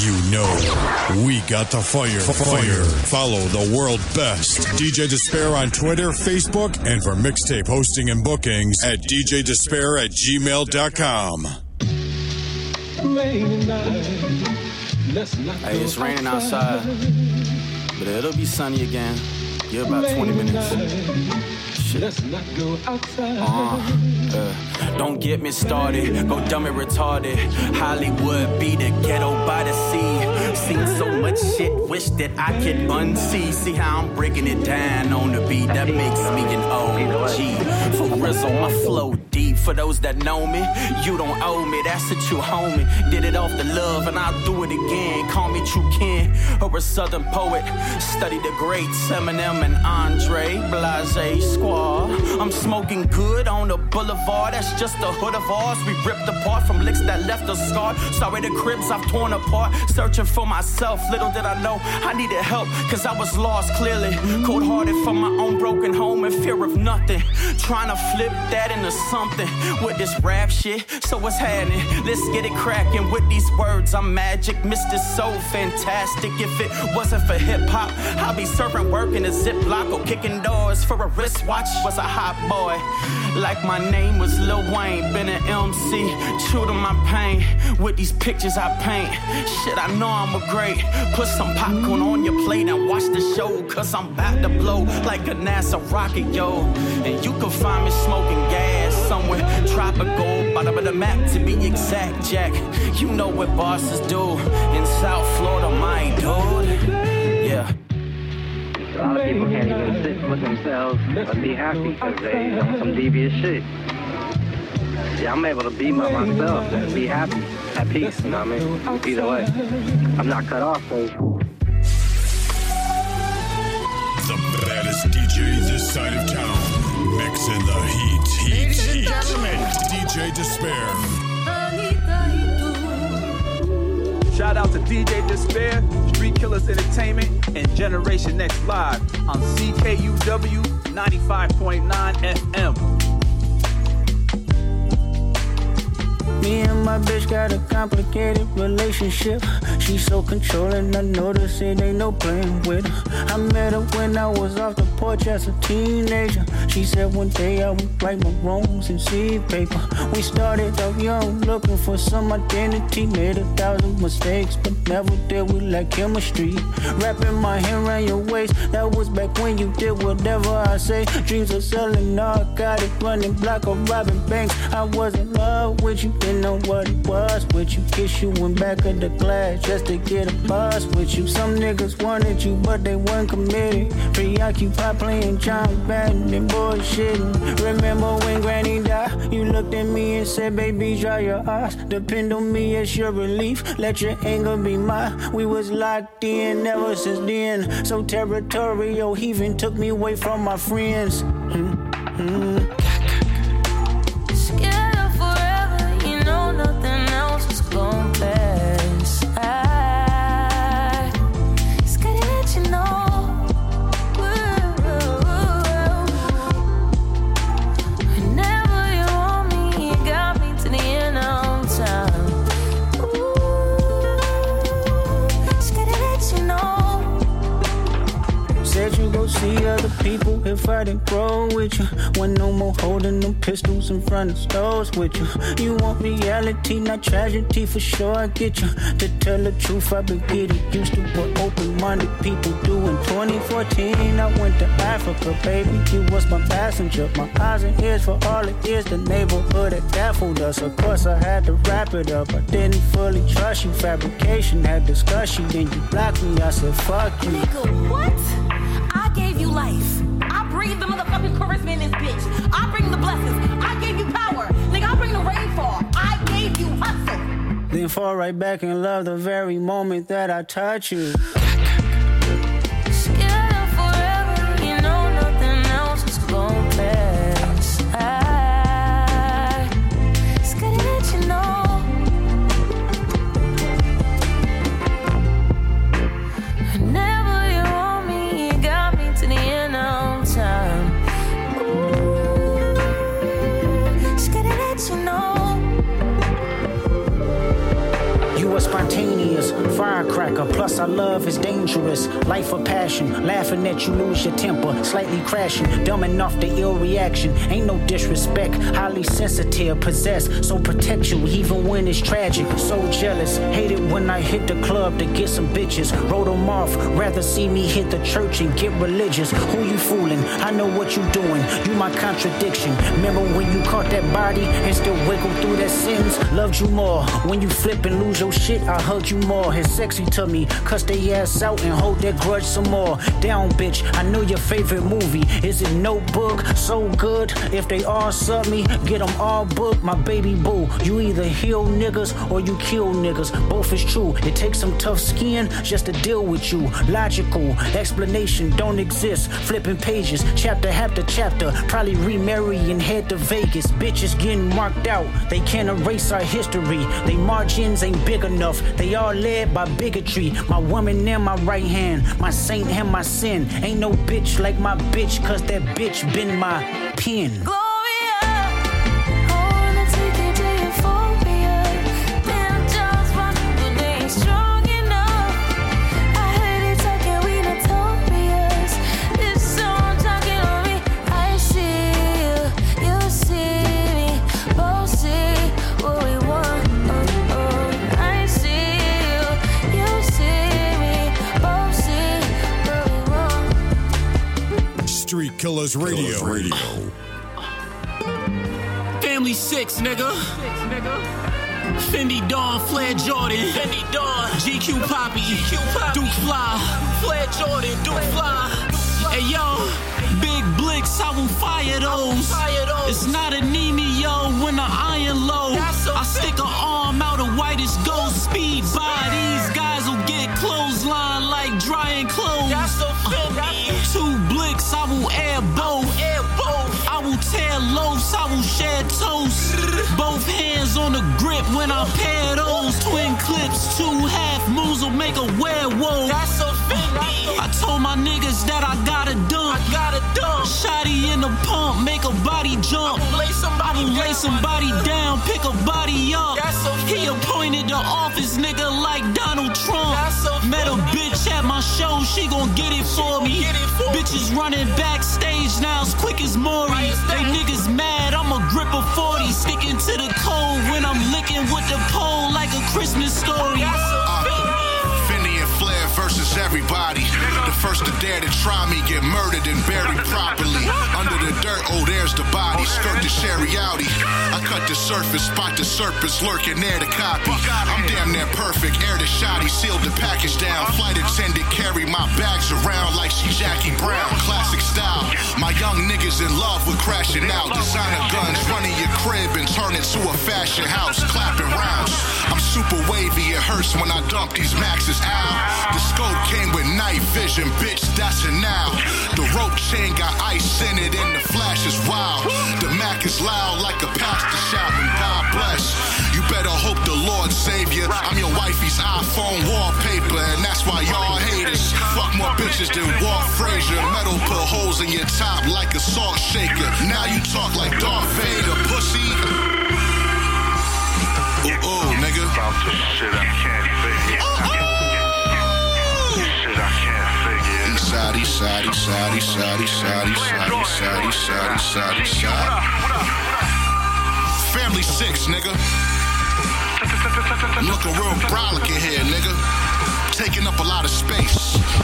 You know, we got the fire. Follow the world best. DJ Despair on Twitter, Facebook, and for mixtape hosting and bookings at djdespair@gmail.com. Hey, it's raining outside, but it'll be sunny again. Give about 20 minutes. Shit. Let's not go outside. Don't get me started. Go dumb and retarded. Hollywood be the ghetto by the sea. Seen so much shit, wish that I could unsee. See how I'm breaking it down on the beat. That makes me an OG. For Rizzo, my flow deep. For those that know me, you don't owe me. That's a true homie. Did it off the love and I'll do it again. Call me True Ken or a Southern poet. Study the greats, Eminem and Andre Blase Squad. I'm smoking good on the boulevard. That's just the hood of ours. We ripped apart from licks that left us scarred. Sorry the cribs I've torn apart. Searching for myself. Little did I know I needed help, cause I was lost clearly. Cold hearted from my own broken home and fear of nothing. Trying to flip that into something with this rap shit. So what's happening? Let's get it cracking with these words. I'm magic, Mr. So fantastic. If it wasn't for hip hop, I'd be serving work in a Ziploc or kicking doors for a wristwatch. Was a hot boy, like my name was Lil Wayne. Been an MC, true to my pain. With these pictures I paint, shit, I know I'm a great. Put some popcorn on your plate and watch the show, cause I'm about to blow like a NASA rocket, yo. And you can find me smoking gas somewhere tropical, bottom of the map to be exact, Jack. You know what bosses do in South Florida, my dude. Yeah. A lot of people can't even sit with themselves or be happy because they on some devious shit. Yeah, I'm able to be by myself and be happy, at peace, you know what I mean? Either way, I'm not cut off, so. The baddest DJ this side of town, mixing the heat. DJ Despair. Shout out to DJ Despair, Street Killers Entertainment, and Generation X Live on CKUW 95.9 FM. Me and my bitch got a complicated relationship. She's so controlling, I notice it ain't no playing with her. I met her when I was off the porch as a teenager. She said one day I would write my wrongs in seed paper. We started off young, looking for some identity. Made 1,000 mistakes, but never did we like chemistry. Wrapping my hand around your waist, that was back when you did whatever I say. Dreams of selling narcotics, running block or robbing banks. I was in love with you, didn't know what it was with you. Kiss you in back of the glass just to get a buzz with you. Some niggas wanted you, but they weren't committed. Preoccupied playing John Madden and bullshitting. Remember when Granny died? You looked at me and said, baby, dry your eyes. Depend on me as your relief. Let your anger be mine. We was locked in ever since then. So territorial, he even took me away from my friends. Nothing else is gon' pass. I just gotta let you know. Whenever you want me, you got me to the end of time. Just gotta let you know. Said you go see other people if I didn't grow with you. When no more holding them pistols in front of stores with you. You want reality, not tragedy, for sure I get you. To tell the truth, I've been getting used to what open-minded people do. In 2014, I went to Africa, baby. You was my passenger, my eyes and ears for all it is. The neighborhood that baffled us. Of course, I had to wrap it up. I didn't fully trust you. Fabrication had discussion, then you blocked me. I said, fuck you. Nigga, what? I gave you life. I breathe the motherfucking charisma in this bitch. I bring the blessings. I gave you power. Nigga, I bring the rainfall. I gave you hustle. Then fall right back and love the very moment that I touch you. Scared forever, you know nothing else is gon' pass. I just gotta let you know. Whenever you want me, you got me to the end of time. Just gotta let you know. You never spontaneous. Firecracker, plus our love is dangerous. Life of passion, laughing at you lose your temper. Slightly crashing, dumbing off the ill reaction. Ain't no disrespect, highly sensitive, possessed. So protect you even when it's tragic. So jealous, hate it when I hit the club to get some bitches. Wrote them off, rather see me hit the church and get religious. Who you fooling? I know what you doing. You my contradiction. Remember when you caught that body and still wiggle through that sentence? Loved you more. When you flip and lose your shit, I hug you more. It's sexy to me. Cuss they ass out and hold that grudge some more. Down, bitch. I know your favorite movie. Is it Notebook? So good. If they all sub me, get them all booked. My baby boo. You either heal niggas or you kill niggas. Both is true. It takes some tough skin just to deal with you. Logical explanation don't exist. Flipping pages, chapter after chapter. Probably remarry and head to Vegas. Bitches getting marked out. They can't erase our history. They margins ain't big enough. They all led by bigotry. My woman in my right hand, my saint and my sin. Ain't no bitch like my bitch, cause that bitch been my pen. Street Killers Radio. Family 6, nigga. Fendi Dawn, Flair Jordan. Fendi Dawn, GQ Poppy. Duke Fly. Flair Jordan, Duke Fly. Hey yo, big blicks, I will fire those. It's not a Nini, yo, when the iron low. I stick an arm out of whitest gold speed by. These guys will get clothesline like drying clothes. Two blicks, I will air both. I will tear loafs, I will share toast. Both hands on the grip when I pair those. Twin clips, 2 half moons will make a werewolf. I told my niggas that I got a dump. Shotty in the pump, make a body jump. I will lay somebody down, pick a body up. He appointed the office nigga like Donald Trump. Met a bitch at my show, she gon' get it for me. Bitches running backstage now as quick as Maury. They niggas mad, I'm a grip of 40. Sticking to the code when I'm licking with the pole like a Christmas story. Fendi and Flair versus everybody. The first to dare to try me get murdered and buried properly. Under the dirt, oh there's the body. Skirt the sherry outie. I cut the surface, spot the serpents lurking there to copy. I'm damn near perfect, air the shotty, sealed the package down. Flight attendant carry my bags around like she Jackie Brown. Classic style. My young niggas in love with crashing out. Designer guns running your crib and turn it to a fashion house. Clapping rounds. I'm super wavy, it hurts when I dump these maxes out. The scope came with night vision, bitch, that's a now. The rope chain got ice in it and the flash is wild. The Mac is loud like a pastor shouting, God bless. You better hope the Lord save you. I'm your wifey's iPhone wallpaper and that's why y'all haters. Fuck more bitches than Walt Frazier. Metal put holes in your top like a salt shaker. Now you talk like Darth Vader, pussy. Ooh, nigga. Shit, I can't figure. Shit, I can't figure. Family 6, nigga. I'm looking real brolic in here, nigga. Taking up a lot of space.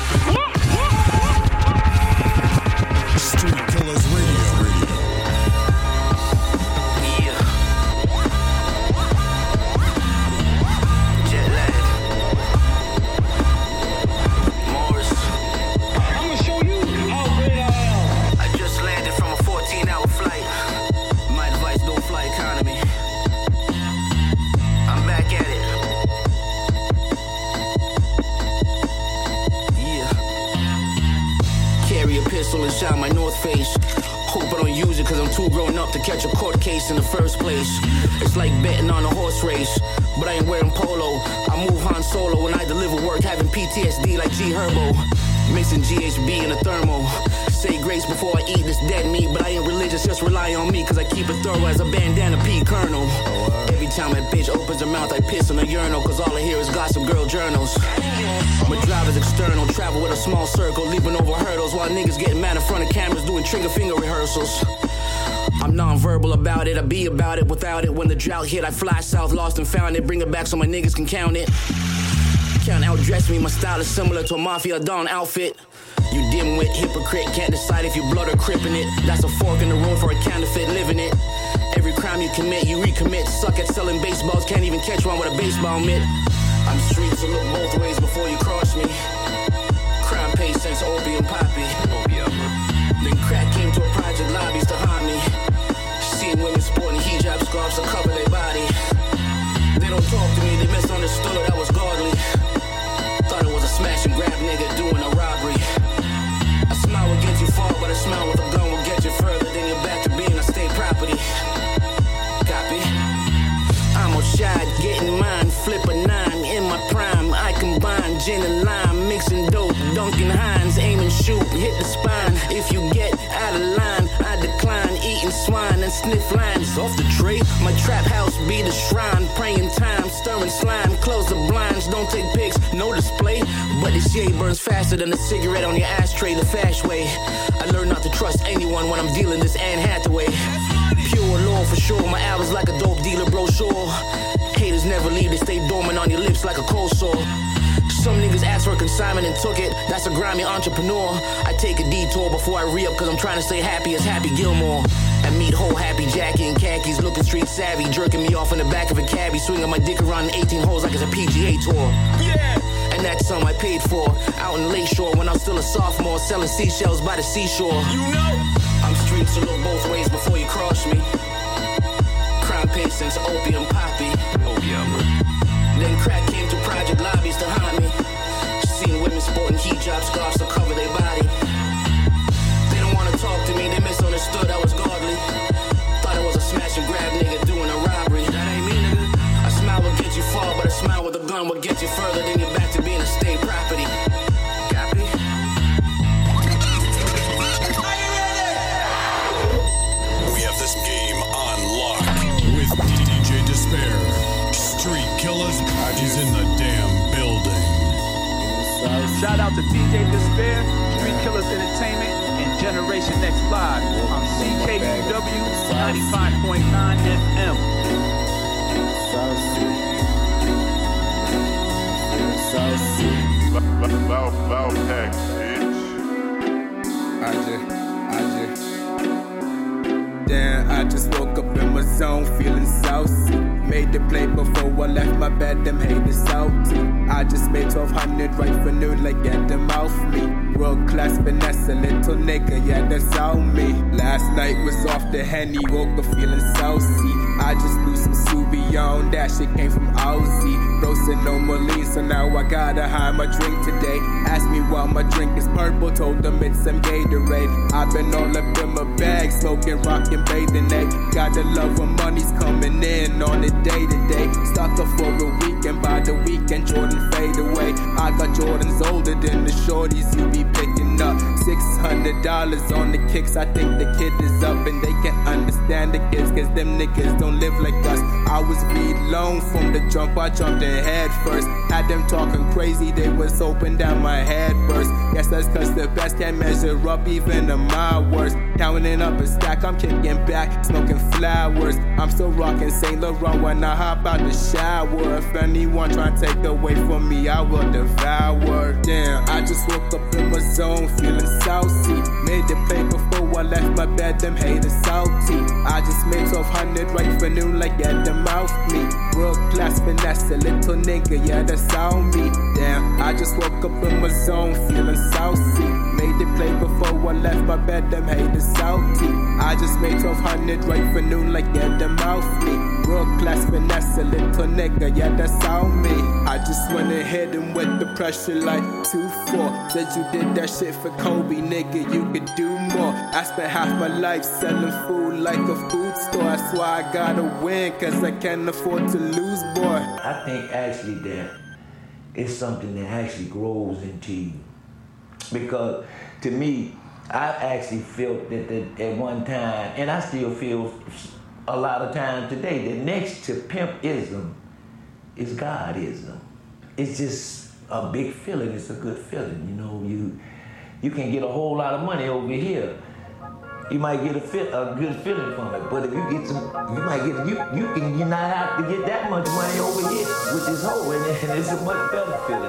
Street Killers Radio. And shine my North Face. Hope I don't use it cause I'm too grown up to catch a court case in the first place. It's like betting on a horse race, but I ain't wearing polo. I move Han Solo when I deliver work, having PTSD like G Herbo. Mixing GHB in a thermo. Say grace before I eat this dead meat, but I ain't religious, just rely on me cause I keep it thorough as a bandana P Colonel. Every time that bitch opens her mouth, I piss in a urinal, cause all I hear is gossip girl journals. My drive is external, travel with a small circle, leaping over hurdles while niggas getting mad in front of cameras doing trigger finger rehearsals. I'm non-verbal about it, I be about it without it. When the drought hit, I fly south, lost and found it. Bring it back so my niggas can count it. Can't outdress me, my style is similar to a Mafia Don outfit. You dimwit, hypocrite, can't decide if you blood or crip in it. That's a fork in the room for a counterfeit, living it. Every crime you commit, you recommit. Suck at selling baseballs, can't even catch one with a baseball mitt. I'm street, so look both ways before you cross me. Crime pays since opium poppy. Then crack came to a project lobbies to haunt me. Seeing women sporting hijab scarves to cover their body. They don't talk to me, they misunderstood I was godly. Thought it was a smash and grab nigga doing a robbery. A smile will get you far, but a smile with a gun will get you further. Then you're back to being a state property. Copy? I'm outside getting mine, flip a 9 in my prime. I combine gin and lime, mixing dope, Duncan Hines, aim and shoot, hit the spine. If you get out of line, I decline eating swine and sniff lines off the tray. My trap house be the shrine, praying time, stirring slime, close the blinds, don't take pics, no display. But this shade burns faster than a cigarette on your ashtray, the fast way. I learned not to trust anyone when I'm dealing this Anne Hathaway. Pure law for sure, my album's like a dope dealer brochure. Haters never leave, they stay dormant on your lips like a cold sore. Some niggas asked for a consignment and took it, that's a grimy entrepreneur. I take a detour before I re-up cause I'm trying to stay happy as Happy Gilmore. And meet whole Happy Jackie in khakis, looking street savvy, jerking me off in the back of a cabbie, swinging my dick around in 18 holes like it's a PGA tour. Yeah! And that's something I paid for, out in Lakeshore when I was still a sophomore, selling seashells by the seashore. You know? I'm street, so look both ways before you cross me. Crime pays since opium poppy. Then crack came to project lobbies to haunt me. Seeing women sporting hijab scarves to cover their body. They don't wanna talk to me, they misunderstood I was godly. Thought it was a smash and grab nigga doing a robbery. That ain't me, nigga. A smile will get you far, but a smile with a gun will get you further. Then you're back to being a state property. Copy? We have this game on lock with DJ Despair. Street Killers is in the damn building. Shout out to DJ Despair, Street Killers Entertainment, and Generation Next Live on CKUW 95.9 FM. Loud pack, bitch. Damn, I just woke up in my zone feeling saucy. Made the play before I left my bed, them haters salty. I just made 1200 right for noon, like get them off me. World class finesse, a little nigga, yeah, that's all me. Last night was off the Henny, woke up feeling saucy. I just blew some Subion, that shit came from Aussie. Roasting no Malene, so now I gotta hide my drink today. Asked me why my drink is purple, told them it's some Gatorade. I've been all up in my bag, smoking, rockin', bathing, eh. Gotta love when money's coming in on a day to day. Stuck up for a weekend, by the weekend Jordan fade away. I got Jordans older than the shorties you be picking up. $600 on the kicks, I think the kid is up. And they can't understand the kids, cause them niggas don't live like us. I was read loan from the jump, I jumped in head first. Had them talking crazy, they was hoping down my head burst. Guess that's cause the best can't measure up even to my worst. Counting up a stack, I'm kicking back, smoking flowers. I'm still rocking Saint Laurent when I hop out the shower. If anyone try to take away from me, I will devour. Damn, I just woke up in my zone feeling saucy. Made the play before I left my bed, them haters salty. I just made 1200 right for noon, like get them off me. World class finesse, a little nigga, yeah, that's all me. Damn, I just woke up in my zone feeling saucy. Made the play before I left my bed, them haters salty. I just made 1200 right for noon, like get them off me. World class finesse, a little nigga, yeah, that's all me. I just went and hit him with the pressure like 2-4. Said you did that shit for Kobe, nigga, you could do more. I spent half my life selling food like a food store. That's why I gotta win, cause I can't afford to lose, boy. I think actually that it's something that actually grows into you. Because to me, I actually felt that at one time, and I still feel a lot of times today, that next to pimpism is Godism. It's just a big feeling. It's a good feeling. You know, you can get a whole lot of money over here. You might get a good feeling from it, but if you get some, you might get you not have to get that much money over here with this hoe, and it's a much better feeling.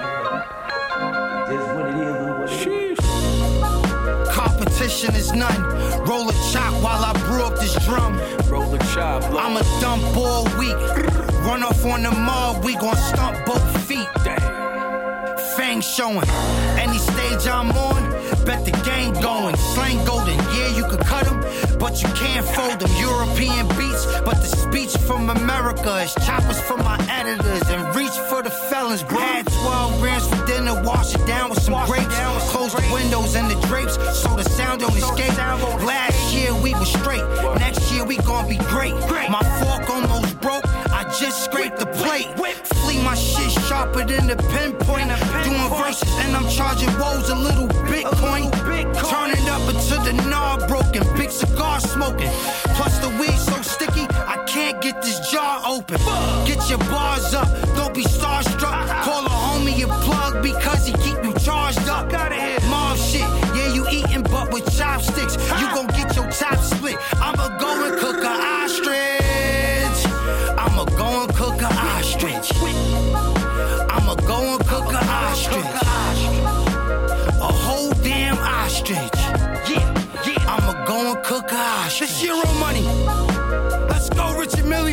Just what it is and what it is. Competition is none. Roll a chop while I brew up this drum. Roll a chop. I'm a dump all week. Run off on the mall, we gon' stump both feet. Fang showing. Any stage I'm on, bet the game going. Slang golden, yeah, you could cut them, but you can't fold them. European beats, but the speech from America is choppers from my editors and reach for the felons, bro. Had 12 grams for dinner, wash it down with some grapes. Close the windows and the drapes, so the sound don't escape. Last year we were straight, next year we gon' be great. My fork almost broke, I just scraped the plate. Flee my shit sharper than the pinpoint. Doing verses and I'm charging woes a little Bitcoin. Turning up until the knob broken, big cigar smoking. Plus the weed so sticky, I can't get this jar open. Get your bars up, don't be starstruck. Call a homie a plug because he keep you charged up. Mob shit, yeah, you eating but with chopsticks. You gon' get your top split. I'ma go and cook a ostrich. I'ma go and cook a ostrich. I'ma go and cook a ostrich. A whole damn ostrich. Yeah, I'ma go and cook a ostrich. This Euro money. Let's go, Richard Millie.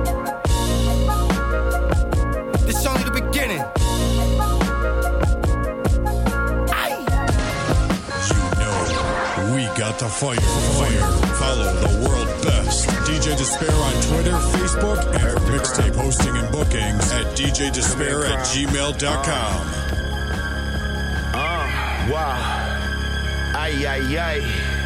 This only the beginning. We got the fire. Follow the world best. DJ Despair on Twitter, Facebook, and for mixtape hosting and bookings at djdespair@gmail.com. Wow. Ay.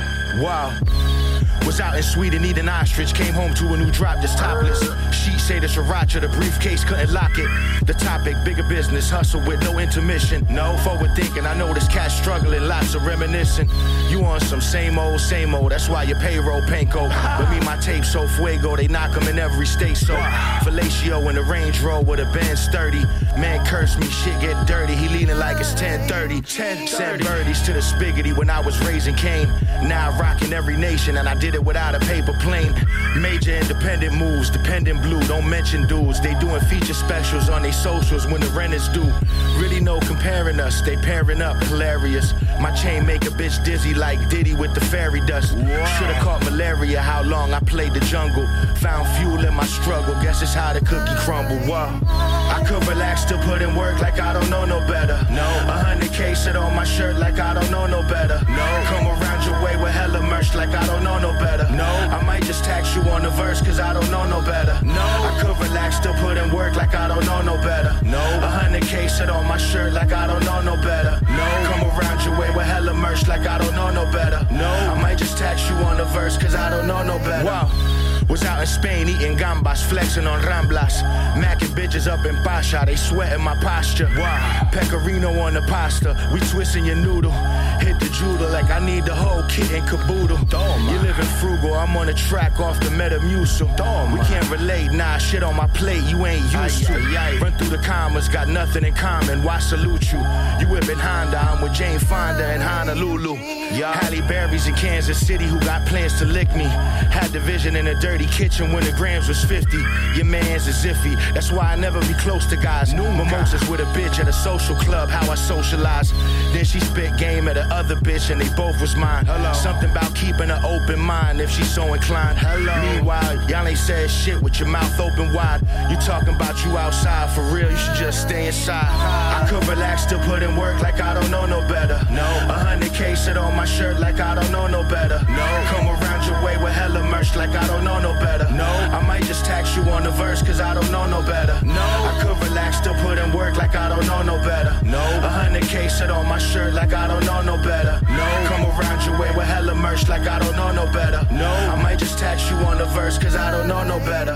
Wow. Was out in Sweden eating ostrich. Came home to a new drop just topless. Sheets say the sriracha, the briefcase couldn't lock it. The topic, bigger business, hustle with no intermission. No forward thinking, I know this cat struggling, lots of reminiscing. You on some same old, that's why your payroll panko. But me, my tape so fuego, they knock them in every state. So fellatio in the Range Rover with a band sturdy. Man curse me, shit get dirty. He leaning like it's 10:30. Send birdies to the spiggity when I was raising Cain. Now rocking every nation and I did it without a paper plane. Major independent moves, dependent blue, don't mention dudes. They doing feature specials on their socials when the rent is due. Really no comparing us, they pairing up, hilarious. My chain make a bitch dizzy like Diddy with the fairy dust. Should've caught malaria, how long I played the jungle. Found fuel in my struggle, guess it's how the cookie crumble. Wow. I could relax, still put in work like I don't know no better. No. 100K sit on my shirt like I don't know no better. No. Come around your way with hella merch like I don't know no better. No. I might just tax you on the verse cause I don't know no better. No. I could relax, still put in work like I don't know no better. No. 100K sit on my shirt like I don't know no better. No. Come around your way with hella merch like I don't know no better. No. I might just tax you on the verse cause I don't know no better. Wow. Was out in Spain eating gambas, flexing on Ramblas. Macking bitches up in Pasha, they sweating my posture. Wow. Pecorino on the pasta, we twisting your noodle. Hit the judo like I need the whole kit and caboodle. You living frugal, I'm on the track off the Metamucil. We can't relate, nah, shit on my plate you ain't used to. Run through the commas, got nothing in common, why salute you? You whipping Honda, I'm with Jane Fonda in Honolulu. Halle Berry's in Kansas City who got plans to lick me. Had the vision in a dirty kitchen when the grams was 50. Your man's a ziffy, that's why I never be close to guys. Mimosas with a bitch at a social club, how I socialize. Then she spit game at the other bitch and they both was mine. Hello. Something about keeping an open mind if she's so inclined. Hello. Meanwhile, y'all ain't said shit with your mouth open wide. You talking about you outside, for real, you should just stay inside. I could relax, still put in work like I don't know no better. No. 100K sit on my shirt like I don't know no better. No. Come around your way with hella merch like I don't know no better. No. I might just tax you on the verse cause I don't know no better. No. I could relax, still put in work like I don't know no better. No. 100K sit on my shirt like I don't know no better. No. Come around your way with hella merch like I don't know no better. No. I might just tax you on the verse cause I don't know no better.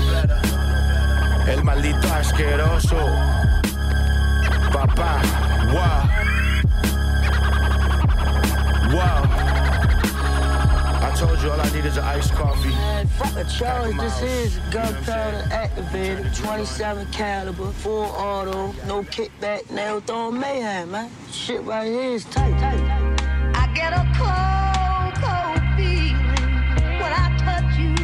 El maldito asqueroso. Papá. Wow. Wow. I told you all I need is an iced coffee. Man, fuck a charge. This is gunpowder activated, 27 caliber, full auto, no kickback, nail throwing mayhem, man. Shit right here is tight. I get a cold feeling when I touch you.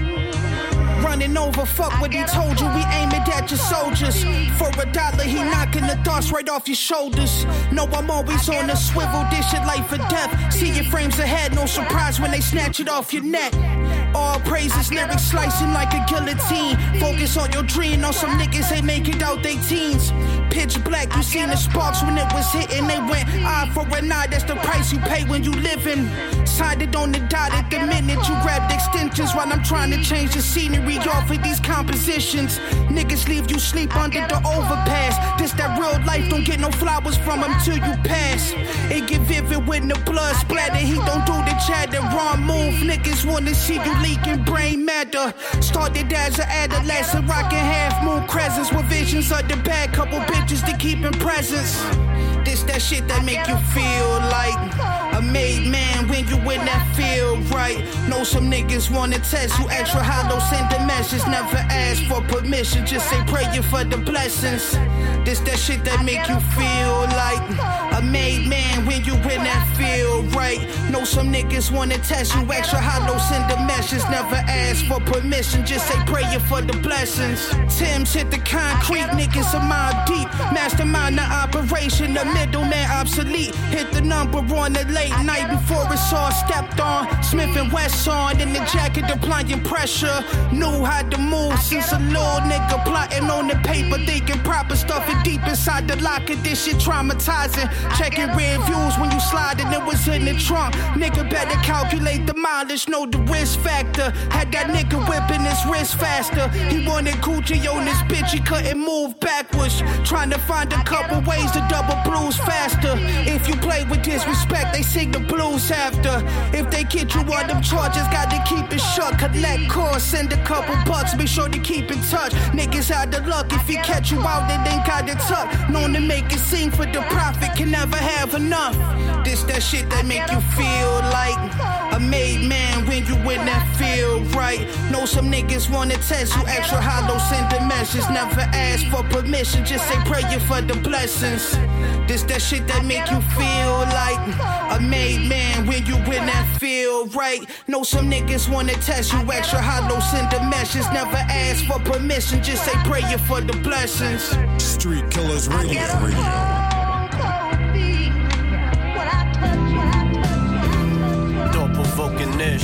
Running over, fuck what he told you. We aiming at your soldiers. For $1, he knocking the thoughts right off your shoulders. No, I'm always on the swivel. This shit life or death. See your frames ahead, no surprise when they snatch it off your neck. All praises, lyrics slicing like a guillotine. Focus on your dream. On some niggas, they make it out they teens. Pitch black, you seen the sparks when it was hitting. They went eye for an eye. That's the price you pay when you living. Signed it on the dot at the minute you grabbed extensions while I'm trying to change the scenery off of these compositions. Niggas leave you sleep under the overpass. This that real life, don't get no flowers from him till you pass. It get vivid when the blood splatter. He don't do the chatter, wrong move. Niggas wanna see you leaking brain matter. Started as an adolescent, rocking half moon crescents with visions of the bad, couple bitches to keep in presence. This that shit that make you feel like a made man when you in that field, right? Know some niggas wanna test you extra hollow, send a message, never ask for permission, just say praying for the blessings. This that shit that make you feel like a made man when you in that field, right? Know some niggas wanna test you extra hollow, send a message, never ask for permission, just say praying for the blessings. Tim's hit the concrete, niggas a mile deep, mastermind the operation, the middleman obsolete. Hit the number on the late night before it's all stepped on. Smith and Wesson in the jacket applying pressure. Knew how to move since a little nigga plotting on the paper, thinking proper stuff and deep inside the locker. This shit traumatizing. Checking rear views when you slide and it was in the trunk. Nigga better calculate the mileage, know the risk factor. Had that nigga whipping his wrist faster. He wanted Gucci on his bitch, he couldn't move backwards. Trying to find a couple ways to double blues faster. If you play with disrespect, they sing the blues after. If they get you on them charges, got to keep it shut. Collect costs, send a couple bucks, make sure to keep in touch. Niggas out of luck, if he catch you out, they ain't got it tuck. Known to make it sing for the profit, can never have enough. This that shit that make you feel like a made man when you in that field, right? Know some niggas wanna test you extra hollow, send a message, never ask for permission, just say praying for the blessings. This that shit that make you feel like a made man when you in that field, right? Know some niggas wanna test you extra hollow, send a message, never ask for permission, just say praying for the blessings. Street Killers Radio. Thought-provoking ish.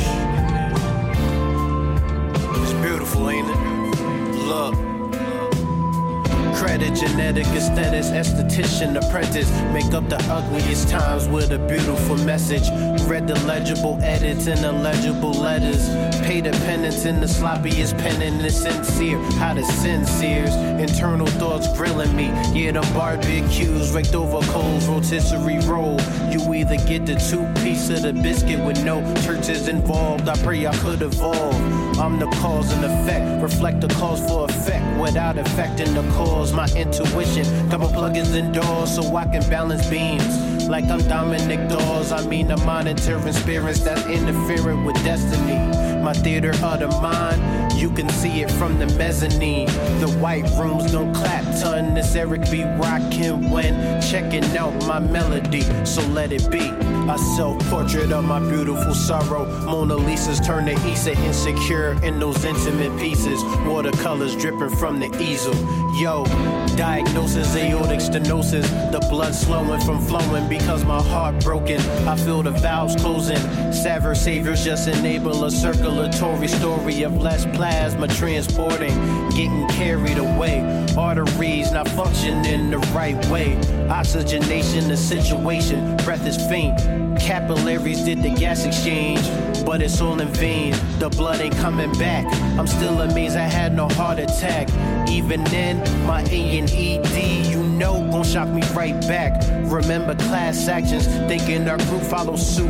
It's beautiful, ain't it? Look. Credit, genetic, aesthetics, esthetician, apprentice. Make up the ugliest times with a beautiful message. Read the legible edits and illegible letters. Pay the penance in the sloppiest pen and the sincere. How the sinceres, internal thoughts grilling me. Yeah, the barbecues raked over coals, rotisserie roll. You either get the 2 piece of the biscuit with no churches involved. I pray I could evolve. I'm the cause and effect. Reflect the cause for effect without affecting the cause. My intuition, couple plugins indoors so I can balance beams. Like I'm Dominic Dawes, I mean I'm monitoring spirits that's interfering with destiny. My theater of the mind, you can see it from the mezzanine. The white rooms don't clap to unnecessary be rocking when checking out my melody. So let it be a self-portrait of my beautiful sorrow. Mona Lisa's turn to Issa, insecure in those intimate pieces. Watercolors dripping from the easel. Yo, diagnosis, aortic stenosis. The blood slowing from flowing because my heart broken. I feel the valves closing. Savor saviors just enable a circulatory story of less plasma transporting. Getting carried away. Arteries not functioning the right way. Oxygenation the situation. Breath is faint. Capillaries did the gas exchange, but it's all in vain. The blood ain't coming back. I'm still amazed I had no heart attack. Even then, my A and ED, you know, gon' shock me right back. Remember class actions, thinking our group follow suit.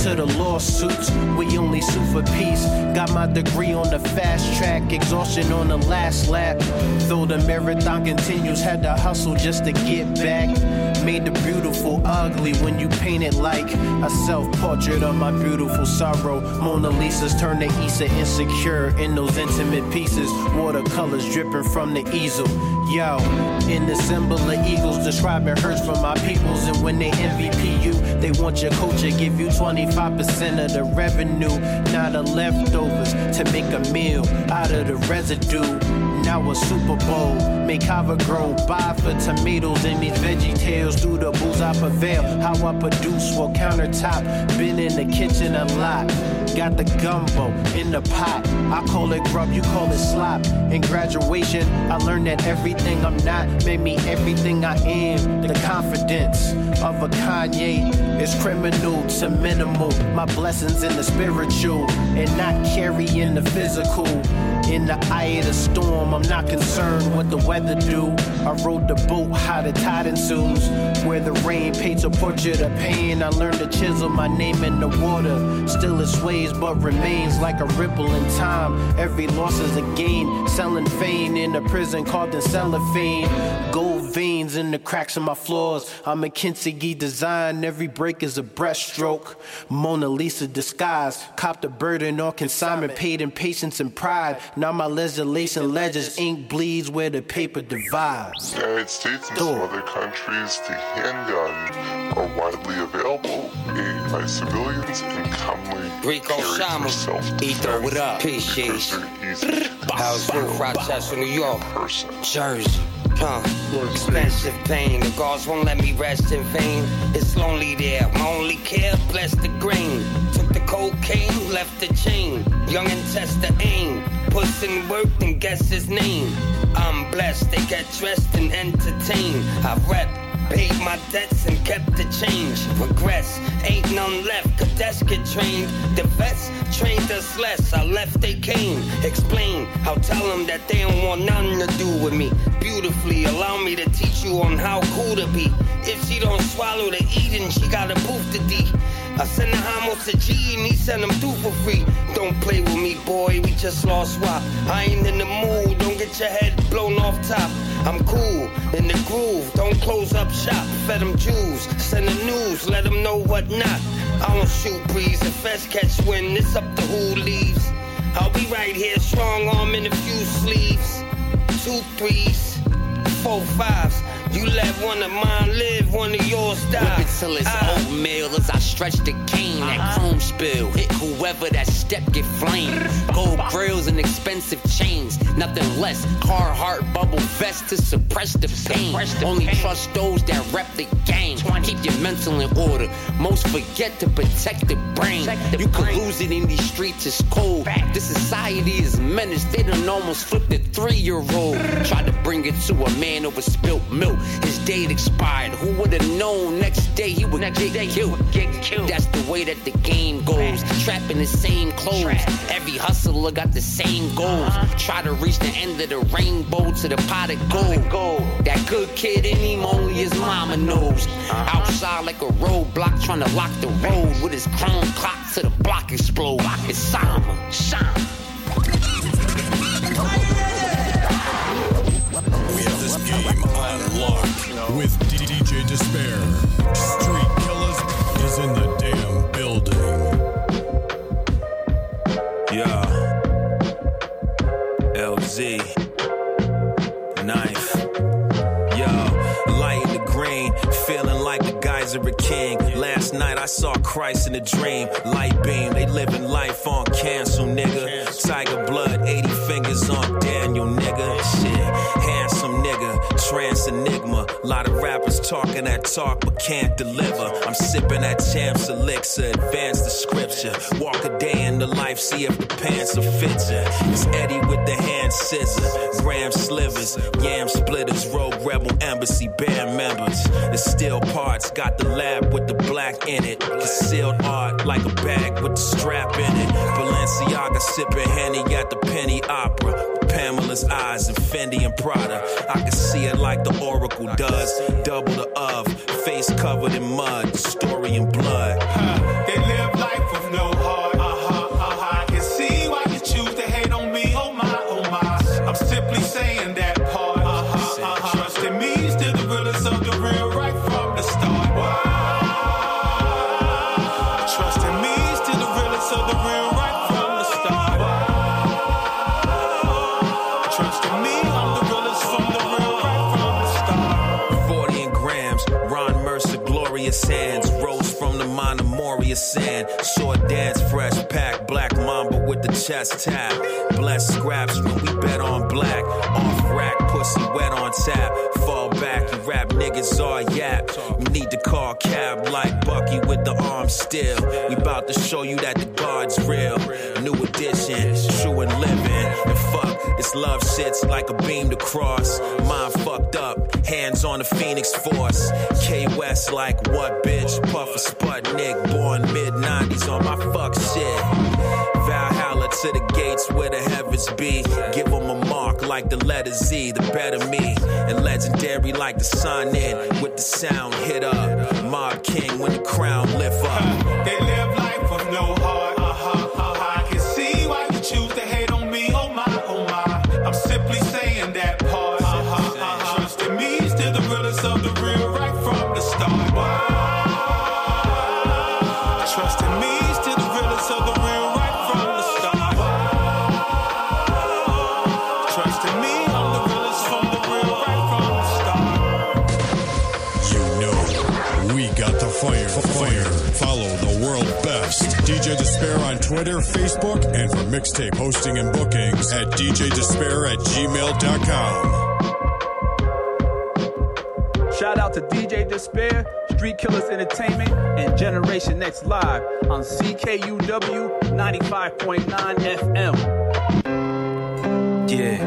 to the lawsuits. We only sue for peace. Got my degree on the fast track, exhaustion on the last lap. Though the marathon continues, had to hustle just to get back. Made the beautiful ugly when you paint it like a self-portrait of my beautiful sorrow. Mona Lisa's turn to Issa insecure in those intimate pieces. Watercolors dripping from the easel. Yo, in the symbol of eagles, describing hurts from my peoples. And when they MVP you, they want your culture, give you 25% of the revenue. Not the leftovers to make a meal out of the residue. Now a Super Bowl, make Hava grow. Buy for tomatoes and these veggie tails. Do the booze I prevail. How I produce, well countertop. Been in the kitchen a lot. Got the gumbo in the pot. I call it grub, you call it slop. In graduation, I learned that everything I'm not made me everything I am. The confidence of a Kanye is criminal to minimal. My blessings in the spiritual and not carrying the physical. In the eye of the storm, I'm not concerned what the weather do. I rode the boat, how the tide ensues. Where the rain paints a portrait of pain. I learned to chisel my name in the water. Still it sways but remains like a ripple in time. Every loss is a gain. Selling fame in a prison called in cellophane. Gold veins in the cracks of my floors. I'm a Kintsugi design. Every break is a breaststroke. Mona Lisa disguise. Copped a burden on consignment. Paid in patience and pride. Now my legislation ledgers, ink bleeds where the paper divides. In the United States and some other countries, the handgun are widely available by civilians and commonly Rico Shama, Etho, what up? Peace, How's it? Rochester, New York, Jersey. Expensive pain, the guards won't let me rest in vain. It's lonely there, my only care, bless the grain. Took the cocaine, left the chain. Young and test the aim. Puss in work and guess his name. I'm blessed, they get dressed and entertained. I rep, paid my debts and kept the change. Regrets, ain't none left, cadets get trained. The vets trained us less, I left they came. Explain, I'll tell them that they don't want nothing to do with me. Beautifully, allow me to teach you on how cool to be. If she don't swallow the eating, she got a booth to D. I send the homos to G and he send them through for free. Don't play with me, boy, we just lost swap. I ain't in the mood, don't get your head blown off top. I'm cool, in the groove, don't close up shop. Fed them Jews, send the news, let them know what not. I don't shoot breeze, if feds catch wind, it's up to who leaves. I'll be right here, strong arm in a few sleeves. 2 3s, 4 5s. You let one of mine live, one of yours die. Whip it till it's oatmeal as I stretch the cane. That chrome spill, hit whoever that step get flamed. Gold grills and expensive chains, nothing less. Carhartt bubble vest to suppress the pain. Only trust those that rep the game. Keep your mental in order. Most forget to protect the brain. You could lose it in these streets, it's cold. This society is menaced, they done almost flipped a 3-year-old. Tried to bring it to a man over spilt milk. His date expired. Who would've known next day he would get killed? That's the way that the game goes. Trapped in the same clothes. Every hustler got the same goals. Try to reach the end of the rainbow to the pot of gold. That good kid in him only his mama knows. Outside like a roadblock trying to lock the road with his chrome clock to the block explode. It's Sama. We have this game on lock with DJ Despair. Street Killers is in the damn building. Yeah. LZ. Knife. Yo. Light in the green. Feeling like the geyser a king. Last night I saw Christ in a dream. Light beam. They living life on cancel, nigga. Tiger blood. 80 fingers on Daniel, nigga. Shit. Handsome nigga. Trans enigma. Lot of rappers talking that talk but can't deliver. I'm sipping that Champs elixir. Advance the scripture. Walk a day in the life. See if the pants will fit ya. It's Eddie with the hand scissors. Gram slivers. Yam splitters. Rogue Rebel Embassy band members. The steel parts. Got the lab with the black in it. Concealed art like a bag with the strap in it. Balenciaga sipping Henny at the Penny Opera. Pamela's eyes and Fendi and Prada. I can see it like the Oracle does. Double the of. Face covered in mud. Story in blood. They live life glorious hands rose from the mind of Moria sand. Saw dance, fresh pack, black mamba with the chest tap. Blessed scraps when we bet on black. Off rack, pussy wet on tap. Fall back, you rap niggas all yap. You need to call cab like Bucky with the arm still. We bout to show you that the guard's real. New edition, true and living. And fuck, this love shit's like a beam to cross. Mind fucked up, hands on the Phoenix Force. K West like what, bitch? Puff a Sputnik, born mid-90s on my fuck shit. Valhalla to the gates where the heavens be. Give them a mark like the letter Z, the better me. And legendary like the sun in with the sound hit up. Mob King when the crown lift up. They live life with no heart. I can see why you choose to hate on me. Oh my, oh my. I'm simply saying that part. Trust in me, still the realest of the real right from the start. Trust in me, still the realest of the real right from the start. Trust in me, I'm the realest from the real right from the start. You know, we got the fire. Follow the world best DJ Despair on Twitter, Facebook, and for mixtape hosting and bookings at djdespair@gmail.com. Shout out to DJ Despair, Street Killers Entertainment, and Generation X Live on CKUW 95.9 FM. Yeah.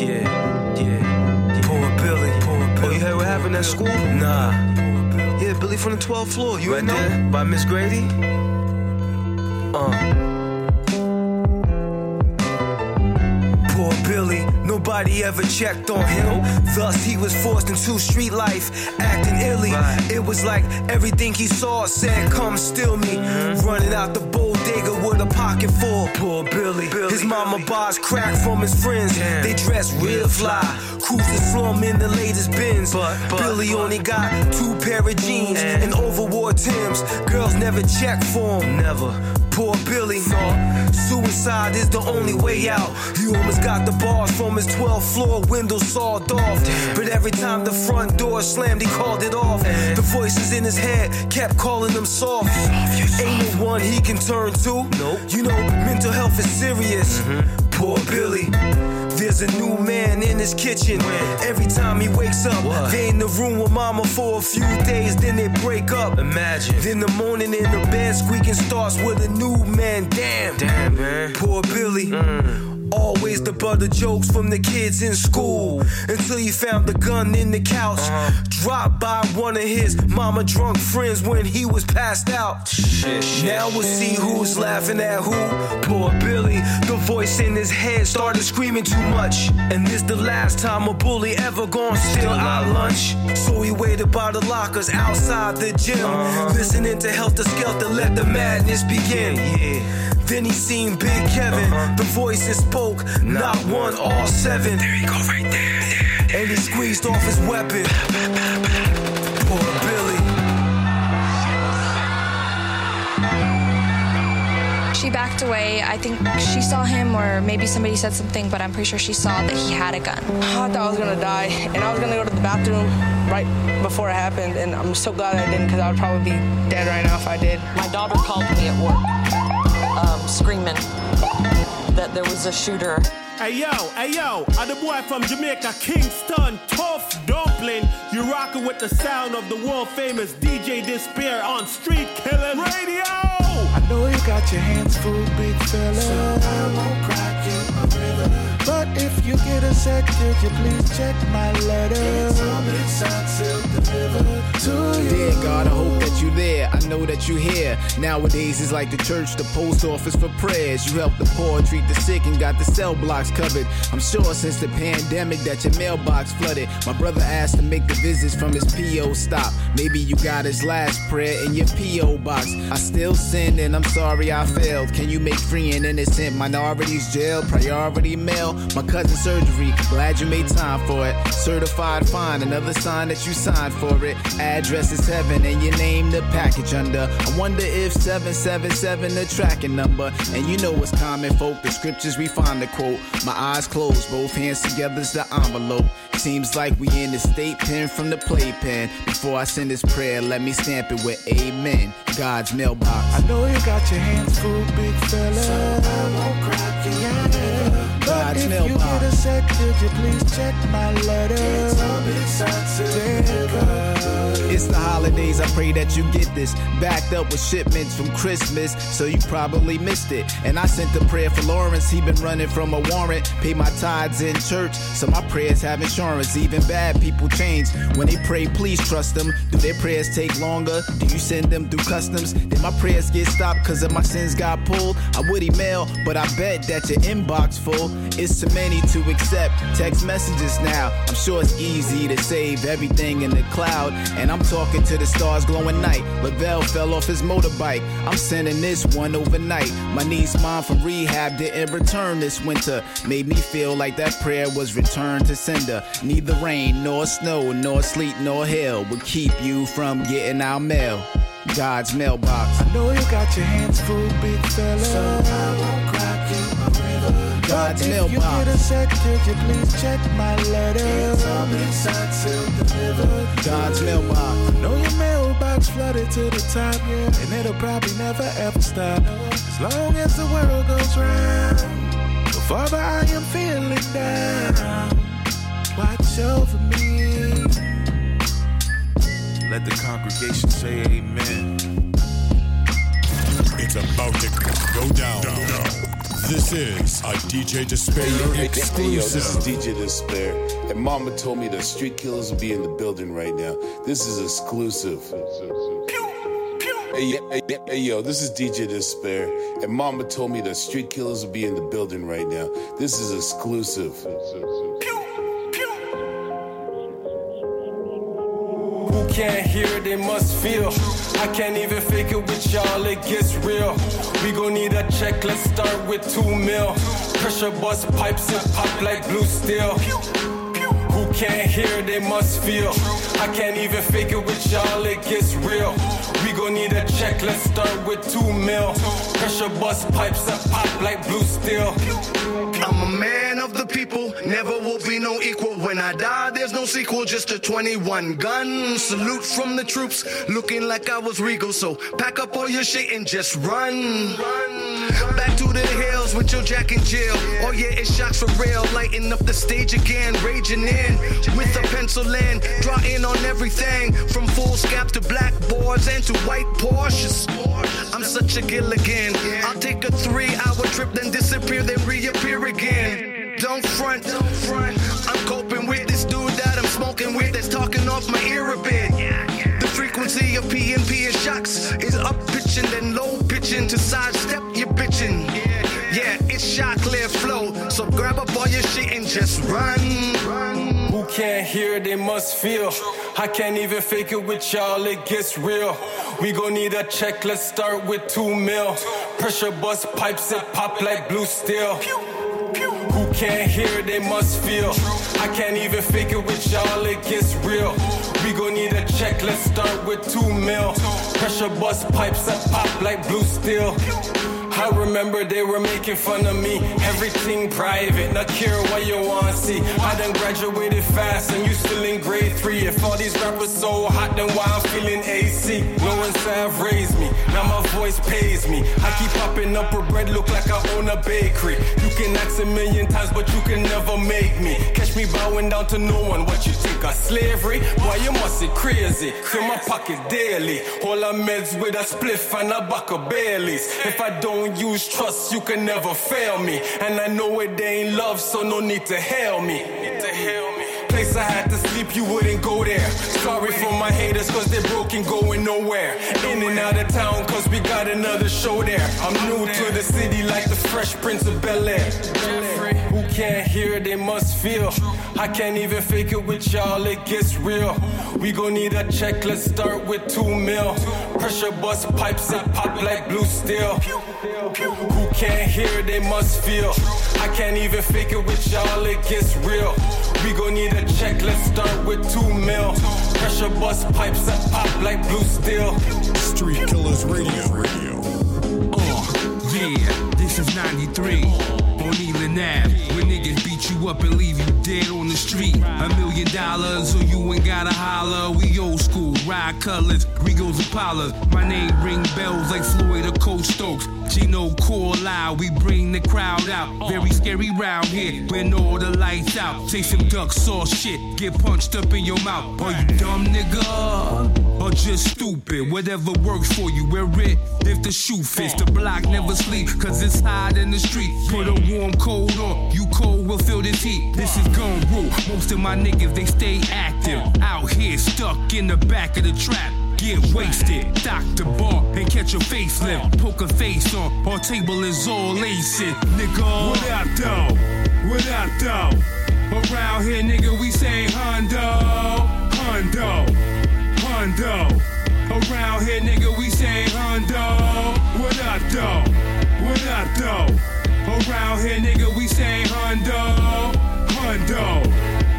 Poor Billy. Oh, you heard what happened at school? Nah. Yeah, Billy from the 12th floor. You right know? There, by Miss Grady? Poor Billy, nobody ever checked on him. Thus he was forced into street life, acting illy. It was like everything he saw said, come steal me. Running out the bodega with a pocket full. Poor Billy. His mama buys crack from his friends. They dress real fly, cruise the slum in the latest Benz. But Billy only got 2 pair of jeans and overwore Timbs. Girls never check for him. Never. Poor Billy, suicide is the only way out. He almost got the bars from his 12th floor window sawed off. But every time the front door slammed, he called it off. The voices in his head kept calling him soft. Ain't no one he can turn to. You know, mental health is serious. Poor Billy. There's a new man in his kitchen. Every time he wakes up, they in the room with mama for a few days, then they break up. Imagine. Then the morning in the bed squeaking starts with a new man. Damn, man. Poor Billy. Always the butt of jokes from the kids in school. Until he found the gun in the couch. Dropped by one of his mama drunk friends when he was passed out. Now we'll see who's laughing at who. Poor Billy. The voice in his head started screaming too much. And this the last time a bully ever gonna steal our lunch. So he waited by the lockers outside the gym. Listening to Helter Skelter, let the madness begin. Then he seen Big Kevin. The voices spoke, not one, all 7. There you go, right there. And he squeezed off his weapon. Poor Billy. She backed away. I think she saw him, or maybe somebody said something, but I'm pretty sure she saw that he had a gun. I thought I was gonna die, and I was gonna go to the bathroom right before it happened, and I'm so glad I didn't, because I would probably be dead right now if I did. My daughter called me at work, screaming that there was a shooter. Hey yo, I'm the boy from Jamaica, Kingston, Tough Dumpling. You rockin' with the sound of the world famous DJ Despair on Street Killers Radio. I know you got your hands full, big fella, so I won't cry you a river. But if you get a sec, could you please check my letter? It's all delivered to you. Dear God, I hope that you there. I know that you here. Nowadays it's like the church, the post office for prayers. You help the poor, treat the sick, and got the cell blocks covered. I'm sure since the pandemic that your mailbox flooded. My brother asked to make the visits from his P.O. stop. Maybe you got his last prayer in your P.O. box. I still sin and I'm sorry I failed. Can you make free and innocent minorities jail? Priority mail, my cousin's surgery. Glad you made time for it. Certified fine, another sign that you signed for it. Address is heaven and your name the package under. I wonder if 777 the tracking number. And you know what's common, folk. The scriptures we find the quote. My eyes closed, both hands together's the envelope. Seems like we in the state pen from the playpen. Before I send this prayer, let me stamp it with amen. God's mailbox. I know you got your hands full, big fella. So I won't crack you. Yeah. God's if mailbox. You get a sec, could you please check my letter? It's the holidays, I pray that you get this. Backed up with shipments from Christmas, so you probably missed it. And I sent a prayer for Lawrence, he been running from a warrant. Pay my tithes in church, so my prayers have insurance. Even bad people change. When they pray, please trust them. Do their prayers take longer? Do you send them through customs? Did my prayers get stopped cause of my sins got pulled? I would email, but I bet that your inbox full. It's too many to accept. Text messages now. I'm sure it's easy to save everything in the cloud. And I'm talking to the stars glowing night. Lavelle fell off his motorbike. I'm sending this one overnight. My niece mom from rehab didn't return this winter. Made me feel like that prayer was returned to sender. Neither rain, nor snow, nor sleet, nor hail would keep you from getting our mail. God's mailbox. I know you got your hands full, big fella. So I won't crack you a river. God's if mailbox. You get a sec, could you please check my letter? It's all been signed, sealed, delivered. God's mailbox. I know your mailbox flooded to the top, yeah, and it'll probably never ever stop. As long as the world goes round. So Father, I am feeling down. Watch over me. Let the congregation say amen. It's about to go down. This is a DJ Despair exclusive. Hey, yo, this is DJ Despair. And Mama told me the Street Killers will be in the building right now. This is exclusive. Hey, yo, this is DJ Despair. And Mama told me the Street Killers will be in the building right now. This is exclusive. Can't hear it, they must feel. I can't even fake it with y'all, it gets real. We gon' need a check, let's start with 2 mil. Pressure bust pipes and pop like blue steel. Who can't hear, they must feel. I can't even fake it with y'all, it gets real. We gon' need a check, let's start with 2 mil. Pressure bust pipes and pop like blue steel. I'm a man of the people, never will be no equal. When I die, there's no sequel, just a 21 gun. Salute from the troops, looking like I was regal. So pack up all your shit and just run. Back to the hills with your Jack and Jill. Oh yeah, it's shocks for real. Lighting up the stage again, raging in with a pencil in, drawing on everything from full scap to blackboards and to white Porsches. I'm such a Gilligan. I'll take a 3-hour trip, then disappear, then reappear again. Don't front. I'm coping with this dude that I'm smoking with that's talking off my ear a bit. The frequency of PNP and shocks is up pitching, then low pitching to sidestep your bitching. Yeah, it's shot clear flow. So grab up all your shit and just run. Who can't hear, they must feel. I can't even fake it with y'all, it gets real. We gon' need a check, let's start with 2 mil. Pressure bust pipes and pop like blue steel. Who can't hear, they must feel. I can't even fake it with y'all, it gets real. We gon' need a check, let's start with 2 mil. Pressure bust pipes and pop like blue steel. I remember they were making fun of me. Everything private, not care what you want to see. I done graduated fast and you still in grade 3. If all these rappers so hot, then why I'm feeling AC? No one said I've raised me, now my voice pays me. I keep popping up her bread, look like I own a bakery. You can ask a million times, but you can never make me. Catch me bowing down to no one, what you think of slavery? Boy, you must be crazy, fill my pocket daily. All I meds with a spliff and a buck of Baileys. If I don't use trust, you can never fail me. And I know it ain't love, so no need to hail me. Place I had to sleep, you wouldn't go there. Sorry for my haters, cause they're broken, going nowhere. In and out of town, cause we got another show there. I'm new to the city like the Fresh Prince of Bel-Air. Who can't hear, they must feel. I can't even fake it with y'all, it gets real. We gon' need a check, let's start with 2 mil. Pressure bust pipes and pop like blue steel. Who can't hear, they must feel. I can't even fake it with y'all, it gets real. We gon' need a check, let's start with 2 mil. Pressure bust pipes that pop like blue steel. Street Killers Radio. Yeah, this is 93 on Elan Ave. When niggas beat you up and leave you dead on the street. $1 million or you ain't gotta holler. We old school, ride colors, Regals Impala. My name ring bells like Floyd or Coach Stokes. Gino Core loud, we bring the crowd out. Very scary round here when all the lights out. Say some duck sauce shit, get punched up in your mouth. Are you dumb, nigga? Or just stupid? Whatever works for you, wear it if the shoe fits. The block never sleep, cause it's hot in the street. Put a warm coat on, you cold will feel this heat. This is gun rule, most of my niggas, they stay active. Out here, stuck in the back of the trap. Get wasted, dock the bar and catch a facelift. Poker face on, our table is all lacing. Nigga, what up though? What up though? Around here, nigga, we say Hondo, Hondo, Hondo. Around here, nigga, we say Hondo. What up though? What up though? Around here, nigga, we say Hondo, Hondo,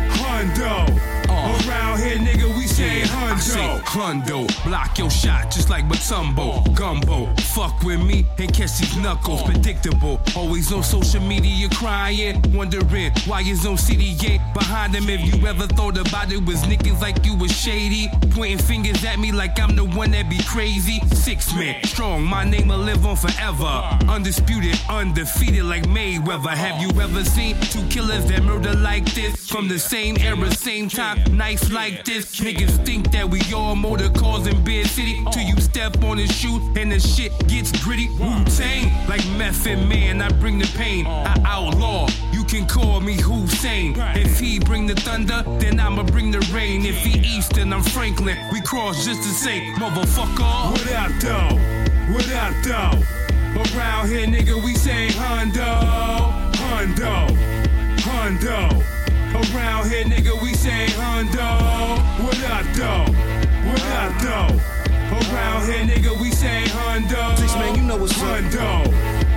Hondo. Around here, nigga, we say Hondo. I say Hondo, block your shot just like Matumbo. Gumbo, fuck with me and catch these knuckles. Predictable, always on social media crying, wondering why his own city ain't behind him. If you ever thought about it, was niggas like you was shady, pointing fingers at me like I'm the one that be crazy. 6 man, strong, my name will live on forever. Undisputed, undefeated like Mayweather. Have you ever seen 2 killers that murder like this? From the same era, same time, knife like this. Niggas think that we all motor cars in Beer City till you step on the shoe and the shit gets gritty. Wu-Tang, like Method Man, I bring the pain. I outlaw, you can call me Hussein. If he bring the thunder, then I'ma bring the rain. If he Eastern, I'm Franklin. We cross just the same, motherfucker. What up though? What up though? Around here, nigga, we say Hondo, Hondo, Hondo. Around here, nigga, we say Hondo. What up though? What up though? Around here, nigga, we say Hondo. 6 man, you know what's Hondo,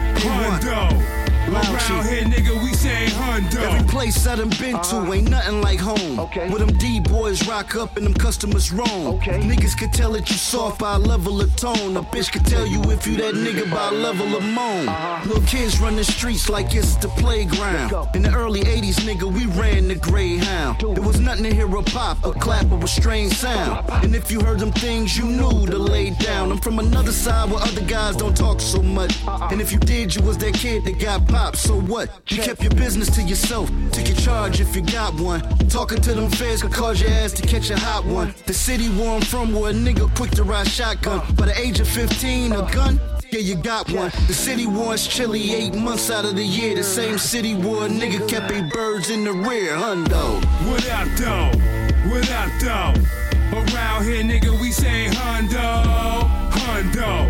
Hondo. Around here, nigga, we say Hondo. Every place I done been to ain't nothing like home. Where them D-boys rock up and them customers roam. Niggas can tell that you soft by a level of tone. A bitch can tell you if you that nigga by a level of moan. Little kids run the streets like it's the playground. In the early 80s, nigga, we ran the Greyhound. There was nothing to hear a pop, a clap, or a strange sound. And if you heard them things, you knew to lay down. I'm from another side where other guys don't talk so much. And if you did, you was that kid that got popped. So what? You kept your business to yourself. Took your charge if you got one. Talking to them feds could cause your ass to catch a hot one. The city where I'm from, where a nigga quick to ride shotgun. By the age of 15, a gun? Yeah, you got one. The city war's chilly 8 months out of the year. The same city where a nigga kept 8 birds in the rear. Hundo. What up though? What up though? Around here, nigga, we say Hondo, Hondo,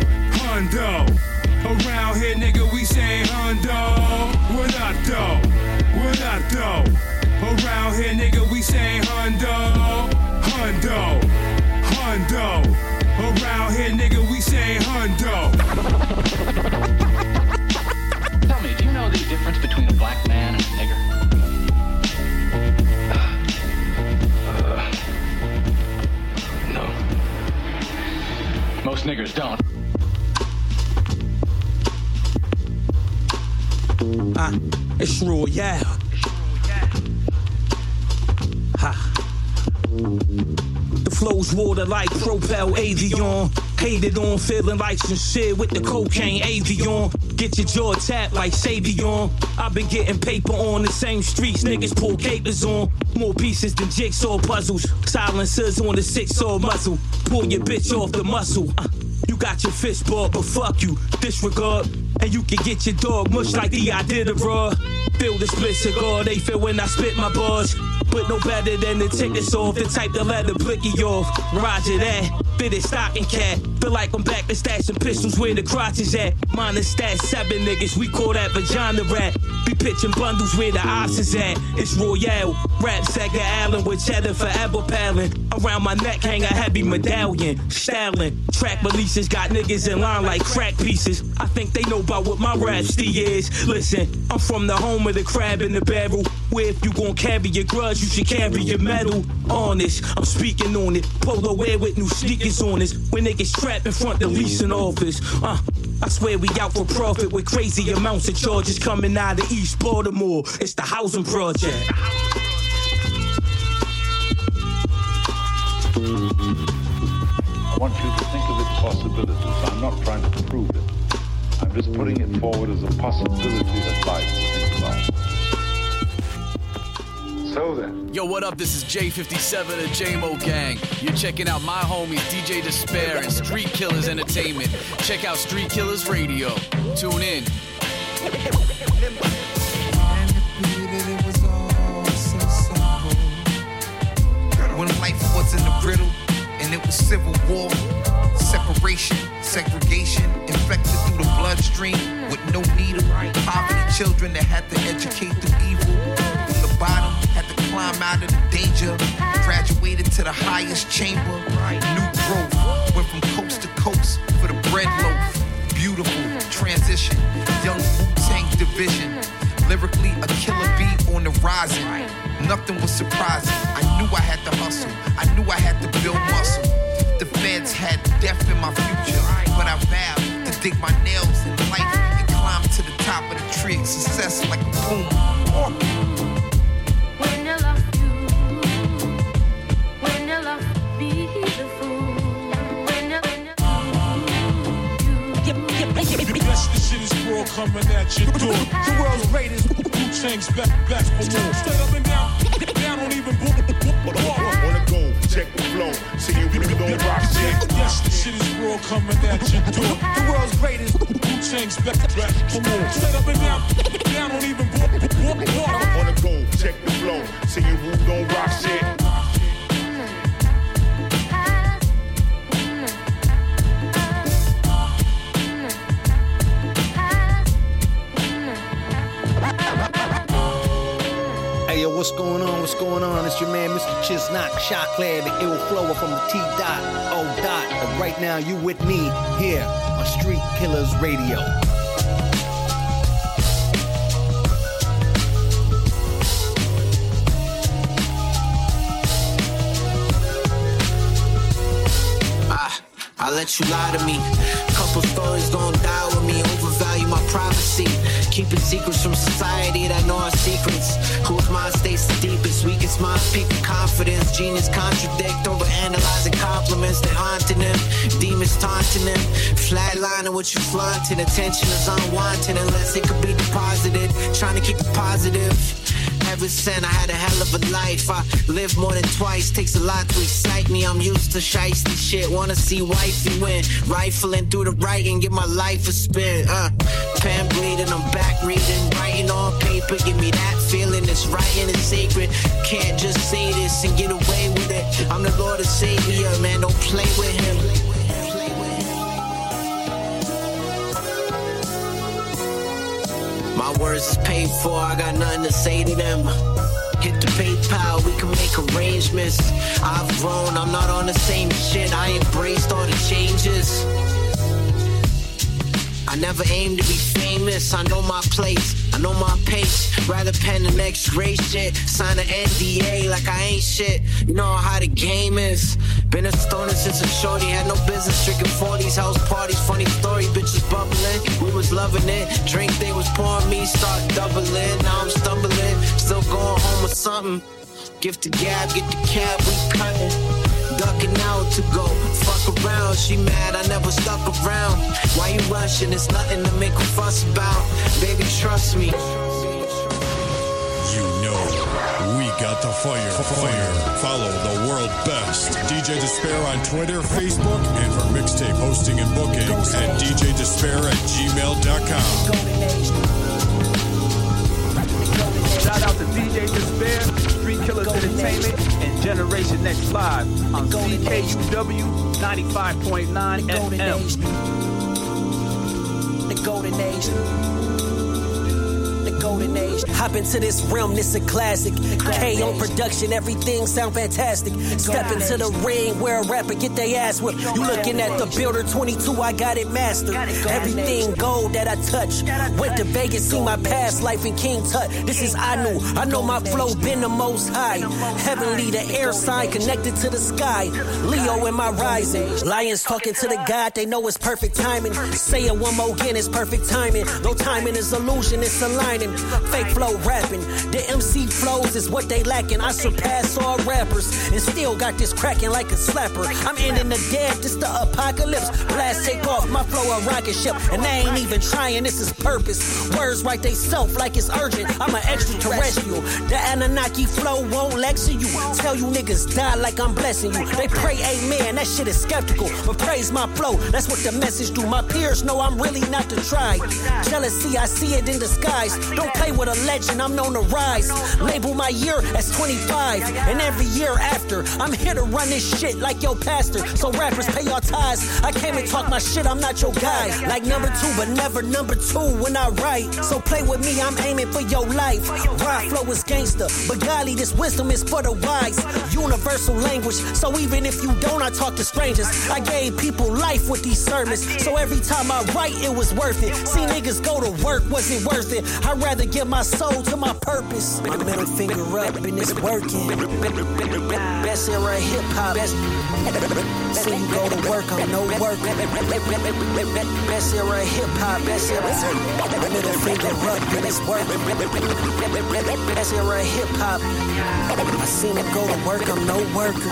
Hondo. Around here, nigga, we say Hondo. What up though? What up though? Around here, nigga, we say Hondo, Hondo, Hondo. Around here, nigga, we say Hondo. Tell me, do you know the difference between a black man and a nigger? No. Most niggers don't. It's Royale. Ha. The flow's water like Propel Avion. Hated on, feeling like some shit with the cocaine avion. Get your jaw tapped like Savion. I've been getting paper on the same streets, niggas pull capers on. More pieces than jigsaw puzzles. Silencers on the 6-saw muzzle. Pull your bitch off the muscle. You got your fist ball, but fuck you, disregard. And you can get your dog mush like the I did a raw. Feel the split cigar, they feel when I spit my bars. But no better than the tickets off, the type to let the blicky off. Roger that. fitted stocking cap. Feel like I'm back to stashing pistols where the crotch is at. Mine is stash 7 niggas, we call that vagina rap. Be pitching bundles where the ops is at. It's Royale, rap Sega Allen with cheddar forever palin'. Around my neck hang a heavy medallion. Styling, track releases got niggas in line like crack pieces. I think they know about what my rhapsody is. Listen, I'm from the home of the crab in the barrel. Where if you gon' carry your grudge, you should carry your medal. Honest, I'm speaking on it. Polo wear with new sneakers on us. When niggas trapped in front the leasing office. I swear we out for profit with crazy amounts of charges coming out of East Baltimore. It's the housing project. I want you to think of its possibilities. I'm not trying to prove it. I'm just putting it forward as a possibility that life will think about. So then. Yo, what up? This is J57 of J-Mo Gang. You're checking out my homies DJ Despair and Street Killers Entertainment. Check out Street Killers Radio. Tune in. When life was in the riddle and it was civil war, separation, segregation, infected through the bloodstream with no needle. Poverty children that had to educate through evil. From the bottom, had to climb out of the danger. Graduated to the highest chamber. New growth, went from coast to coast for the bread loaf. Beautiful transition, young Wu-Tang division. Lyrically, a killer beat on the rising. Nothing was surprising. I knew I had to hustle. I knew I had to build muscle. The feds had death in my future, but I vowed to dig my nails in life and climb to the top of the tree of success like a boom. When you love you, when you love be the fool, when you yes, this shit is raw coming at your door. The world's greatest Wu-Tang's back for more. Straight up and down, don't even wanna go, check the flow, see you really don't rock shit. Yes, this shit is raw coming at your door. The world's greatest Wu-Tang's back for more. Straight up and down, don't even wanna go, check the flow, see you who don't rock shit. Yo, what's going on? What's going on? It's your man, Mr. Chisnock, Shotclad, the ill flower from the T-Dot, O-Dot. And right now, you with me here on Street Killers Radio. I let you lie to me. Couple stories gon' die with me. Overvalue my privacy. Keeping secrets from society that know our secrets. Whose mind stays the deepest? Weakest mind speaking confidence. Genius contradict over analyzing compliments that haunting them. Demons taunting them. Flatlining what you flaunting. Attention is unwanted unless it could be deposited. Trying to keep it positive. Ever since I had a hell of a life, I lived more than twice. Takes a lot to excite me. I'm used to shiesty shit. Wanna see wifey win. Rifling through the writing, give my life a spin. Pen bleeding, I'm back reading, writing on paper. Give me that feeling. It's writing is sacred. Can't just say this and get away with it. I'm the Lord and Savior, man. Don't play with him. My words is paid for, I got nothing to say to them. Hit the PayPal, we can make arrangements. I've grown, I'm not on the same shit. I embraced all the changes. I never aimed to be famous. I know my place, I know my pace. Rather pen the next great shit. Sign an NDA like I ain't shit. You know how the game is. Been a stoner since a shorty. Had no business drinking 40s. House parties, funny story. Bitches bubbling, we was loving it. Drink they was pouring me, start doubling. Now I'm stumbling, still going home with something. Gift the gab, get the cab, we cutting. Ducking out to go, fuck around. She mad, I never stuck around. Why you rushing? It's nothing to make a fuss about. Baby, trust me. You know, we got the fire. Follow the world best. DJ Despair on Twitter, Facebook, and for mixtape hosting and bookings at djdespair@gmail.com. Shout out to DJ Despair, Street Killers Entertainment, and Generation Next Live on CKUW 95.9 FM. The Golden Age. Golden age. Hop into this realm, this a classic. K on production, everything sound fantastic. Step into the ring where a rapper get their ass whipped. You looking at the Builder 22, I got it mastered. Everything gold that I touch. Went to Vegas, see my past life in King Tut. This is I know my flow been the most high. Heavenly, the air sign connected to the sky. Leo in my rising. Lions talking to the God, they know it's perfect timing. Say it one more again, it's perfect timing. No timing is illusion, it's aligning. Fake flow rapping. The MC flows is what they lacking. I surpass all rappers and still got this cracking like a slapper. I'm ending the dead, this the apocalypse. Blast take off, my flow a rocket ship. And they ain't even trying, this is purpose. Words write they self like it's urgent. I'm an extraterrestrial. The Anunnaki flow won't lecture you. Tell you niggas die like I'm blessing you. They pray amen, that shit is skeptical. But praise my flow, that's what the message do. My peers know I'm really not to try. Jealousy, I see it in disguise. Don't play with a legend, I'm known to rise. Label my year as 25, and every year after, I'm here to run this shit like your pastor. So rappers pay your ties. I came and talk my shit, I'm not your guy. Like number 2, but never number 2 when I write. So play with me, I'm aiming for your life. Raw flow is gangster, but golly, this wisdom is for the wise. Universal language, so even if you don't, I talk to strangers. I gave people life with these sermons, so every time I write, it was worth it. See niggas go to work, was it worth it? I'd rather give my soul to my purpose. Middle finger up and it's working. Best era hip hop. See you go to work, I'm no work. Best era hip hop. Best era. Middle finger up and it's working. Best era hip hop. I seen him go to work, I'm no worker.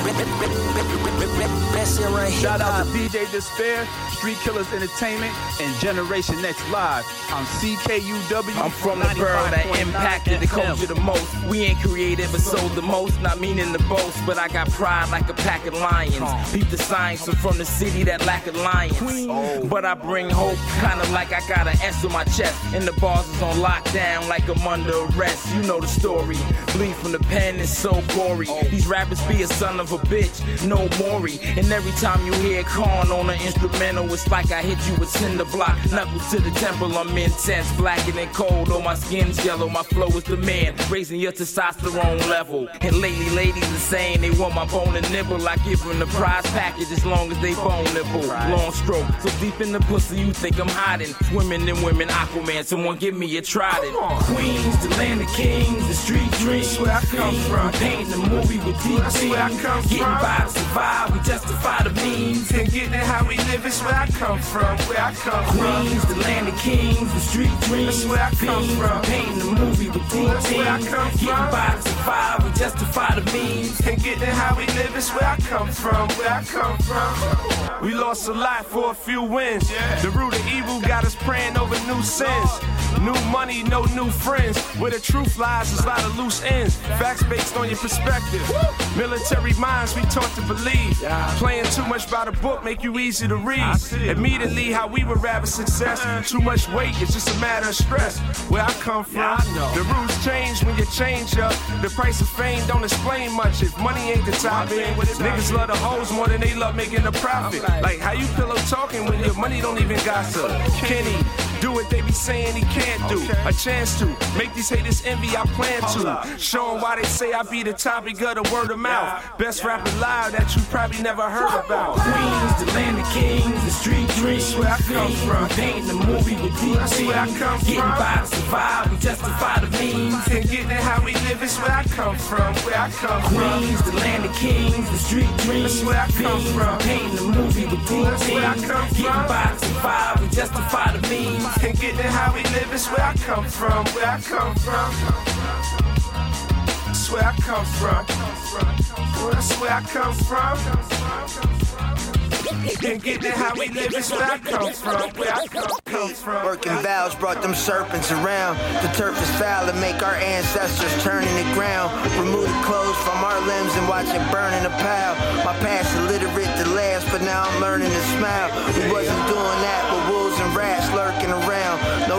Best era hip hop. Shout out to DJ Despair, Street Killers Entertainment, and Generation Next Live on CKUW. I'm from the borough that impacted the culture the most. We ain't creative but sold the most, not meaning to boast, but I got pride like a pack of lions. Beat the science, I'm from the city that lack alliance. But I bring hope, kinda like I got an S on my chest. And the bars is on lockdown like I'm under arrest. You know the story. Bleed from the pen is so gory. These rappers be a son of a bitch, no Maury. And every time you hear Korn on an instrumental, it's like I hit you with cinder block. Knuckles to the temple, I'm intense, blacker than cold. Oh, my skin's yellow, my flow is the man, raising your testosterone level. And lately, ladies are saying they want my bone and nibble. I give them the prize package as long as they bone nibble. Long stroke, so deep in the pussy you think I'm hiding. Swimming in women, Aquaman, someone give me a trident. Queens, the land of kings, the street dreams. Where I come from, painting the movie with deep teams. Where I come from, getting by to survive, we justify the means. And getting how we live is where I come from. Where I come from, Queens, the land of kings, the street dreams. That's where I come from, painting the movie with deep teams. Where I come from, getting by to survive, we justify the means. And getting how we live is where I come from. Where I come from. We lost a lot for a few wins. The root of evil got us praying over new sins. New money, no new friends. Where the truth lies, there's a lot of loose ends. Facts based on your perspective. Military minds we taught to believe. Playing too much by the book make you easy to read. Immediately how we would rather success. Too much weight, it's just a matter of stress. Where I come from, the rules change when you change up. The price of fame don't explain much if money ain't the topic. Niggas love the hoes more than they love making a profit. Like how you pillow talking when your money don't even gossip. Kenny, do what they be saying he can't do. A chance to make these haters envy, I plan to. Show them why they say I be the topic of the word of mouth. Best rapper live that you probably never heard about. Queens, the land of kings, the street dreams. Where I come from, painting the movie with deep teams. Where I come from, getting by to survive, we justify the means. And getting how we live is where I come from. Where I come from, Queens, the land of kings, the street dreams. Where I come from, painting the movie with deep teams. Where I come from, getting by to survive, we justify the means. And getting how we live is where I come from. Where I come from. That's where I come from. That's where I come from. And getting how we live is where I come from. Where I come from. Working vows brought them serpents around. The turf is foul and make our ancestors turn in the ground. Remove the clothes from our limbs and watch it burn in a pile. My past illiterate to last, but now I'm learning to smile. We wasn't doing that with wolves and rats lurking around. No written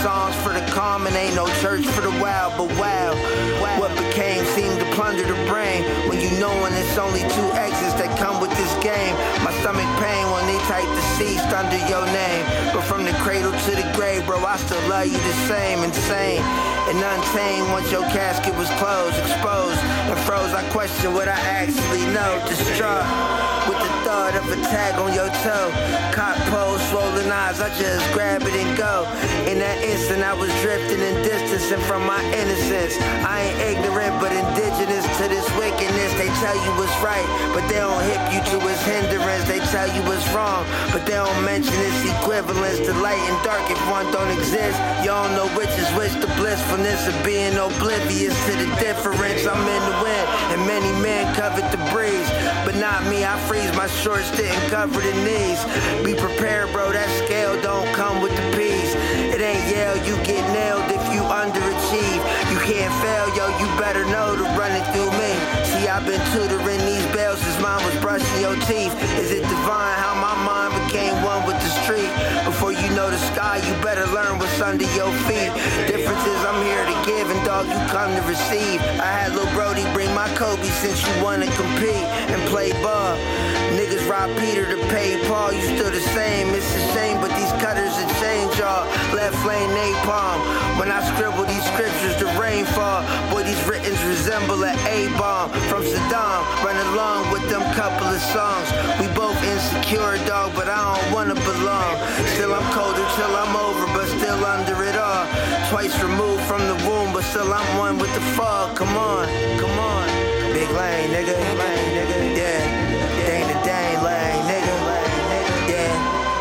songs for the calm and ain't no church for the wild. But wow, what became seemed to plunder the brain when you knowin' it's only 2 exits that come with this game. My stomach pain when they type deceased under your name. But from the cradle to the grave, bro, I still love you the same. Insane and untamed once your casket was closed, exposed and froze. I question what I actually know. Distraught with the thought of a tag on your toe. Cock pose, swollen eyes, I just grab it and go. In that instant I was drifting and distancing from my innocence. I ain't ignorant but indigenous to this wickedness. They tell you what's right, but they don't hip you to its hindrance. They tell you what's wrong, but they don't mention its equivalence to light and dark if one don't exist. You don't know which is which, the blissfulness of being oblivious to the difference. I'm in the wind and many men covered the breeze, but not me. I freeze, my shorts didn't cover the knees. Be prepared, bro, that scale don't come with the peas. It ain't Yale, you get nailed if you underachieve. You can't fail, yo, you better know to run it through me. See, I've been tutoring these bells since mine was brushing your teeth. Is it divine how my mind became one with the street? Before you know the sky, you better learn what's under your feet. Difference is I'm here to give and dog, you come to receive. I had Lil Brody bring my Kobe since you wanna compete and play ball. Niggas rob Peter to pay Paul, you still the same. It's a shame, but these cutters have changed y'all. Left lane napalm. When I scribble these scriptures, the rainfall. Boy, these writtens resemble an A-bomb from Saddam. Run along with them couple of songs. We both insecure, dog, but I don't wanna belong. Still I'm colder till I'm over, but still under it all. Twice removed from the womb, but still I'm one with the fog. Come on, come on. Big lane, nigga, yeah. Dang the dang lane, nigga, yeah.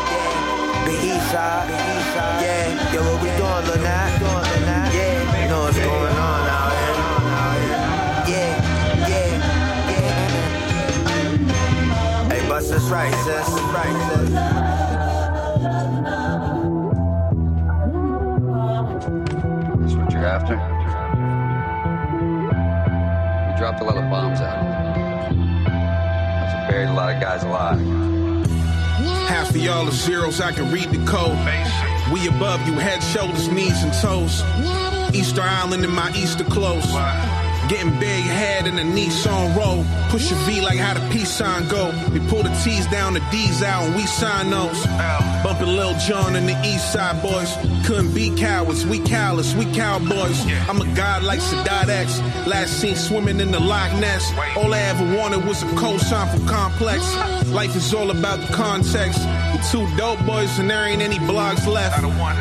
Big east side, yeah. Yo, what we doing, Lil Nat? Yeah, you know what's going on out here. Yeah. Hey, bust this right, sis. That's what you're after? We dropped a lot of bombs out. Buried a lot of guys alive. Half of y'all are zeros, I can read the code. We above you, head, shoulders, knees, and toes. Easter Island in my Easter clothes. Getting big head in a Nissan Roll. Push a V like how the peace sign go. We pull the T's down, the D's out, and we sign those. Bumping Lil Jon and the East Side boys. Couldn't be cowards, we callous, we cowboys. I'm a god like Sadat X. Last seen swimming in the Loch Ness. All I ever wanted was a cosign from Complex. Life is all about the context. We're 2 dope boys and there ain't any blogs left.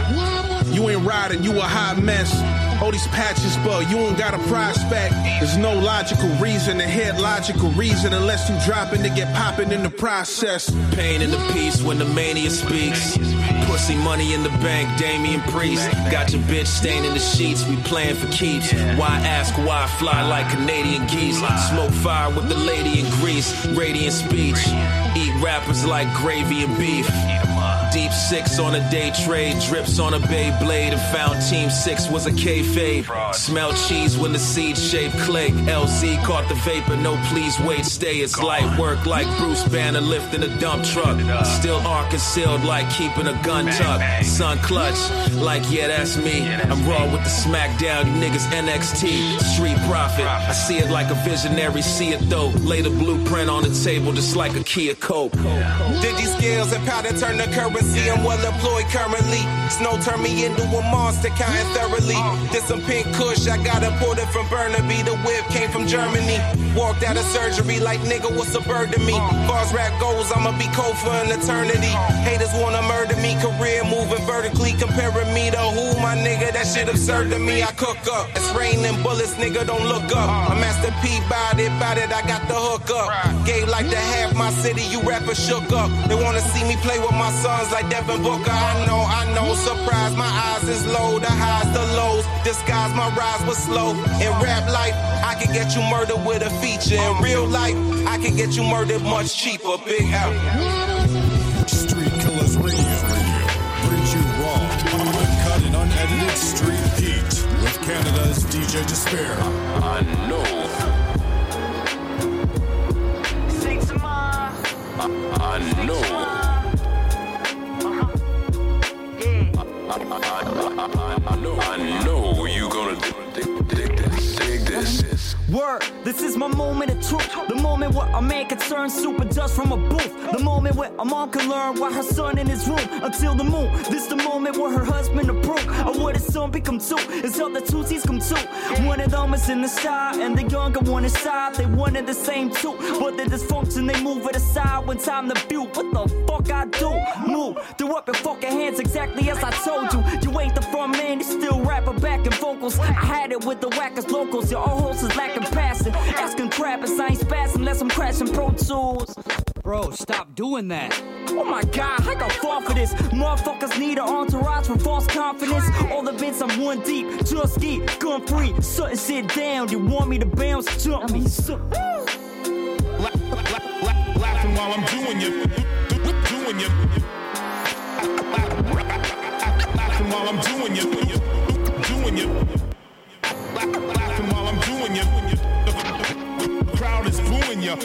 You ain't riding, you a hot mess. All these patches, but you ain't got a prospect. There's no logical reason to hit logical reason unless you dropping to get popping in the process. Pain in the peace when the mania speaks. Pussy money in the bank, Damian Priest. Got your bitch staining the sheets, we playing for keeps. Why ask why I fly like Canadian geese? Smoke fire with the lady in Greece, radiant speech. Eat rappers like gravy and beef. Deep 6 on a day trade, drips on a Beyblade, and found Team 6 was a kayfabe. Smell cheese when the seed shaped clay. LZ caught the vapor, no please wait, stay. It's light work like Bruce Banner lifting a dump truck. Still arc concealed like keeping a gun tucked. Sun clutch, like yeah that's me. I'm raw with the smackdown, you niggas NXT. Street profit, I see it like a visionary, see it though. Lay the blueprint on the table just like a Kia Coke. Digi skills and powder turn the currency. I'm well employed currently. Snow turned me into a monster, counting thoroughly. Did some pink kush, I got imported from Burnaby. The whip came from Germany. Walked out of surgery like nigga, what's a bird to me? Far as rap goes, I'ma be cold for an eternity. Haters wanna murder me, career moving vertically. Comparing me to who, my nigga, that shit absurd to me. I cook up, it's raining bullets, nigga, don't look up. I'm Master P, bout it, I got the hook up. Gave like the half my city, you rappers shook up. They wanna see me play with my sons like Devin Booker. I know, surprise, my eyes is low, the highs, the lows, disguise my rise was slow. In rap life, I can get you murdered with a feature. In real life, I can get you murdered much cheaper. Big out. Street Killers Radio brings you raw, uncut and unedited street heat with Canada's DJ Despair. I know. I know. This is my moment of truth. The moment where a man can turn super dust from a booth. The moment where a mom can learn why her son in his room until the moon. This the moment where her husband approved of what his son become two. It's how the two T's come two. One of them is in the sky and the younger one inside. They wanted the same two, but the dysfunction they move it aside when time to view. What the fuck I do? Move, throw up your fucking hands exactly as I told you. You ain't the front man, you still rapper back in vocals. I had it with the whackers locals. Your old host is lacking passion. Asking crap, I ain't spazzing unless I'm crashing Pro Tools. Bro, stop doing that. Oh my god, I got fall for this. Motherfuckers need an entourage for false confidence. All the bits I'm one deep, just ski, gun free, shutting shit down. You want me to bounce, jump me, laughing while I'm doing you. Laughing while I'm doing you. Laughing while I'm doing you. The crowd is booing you.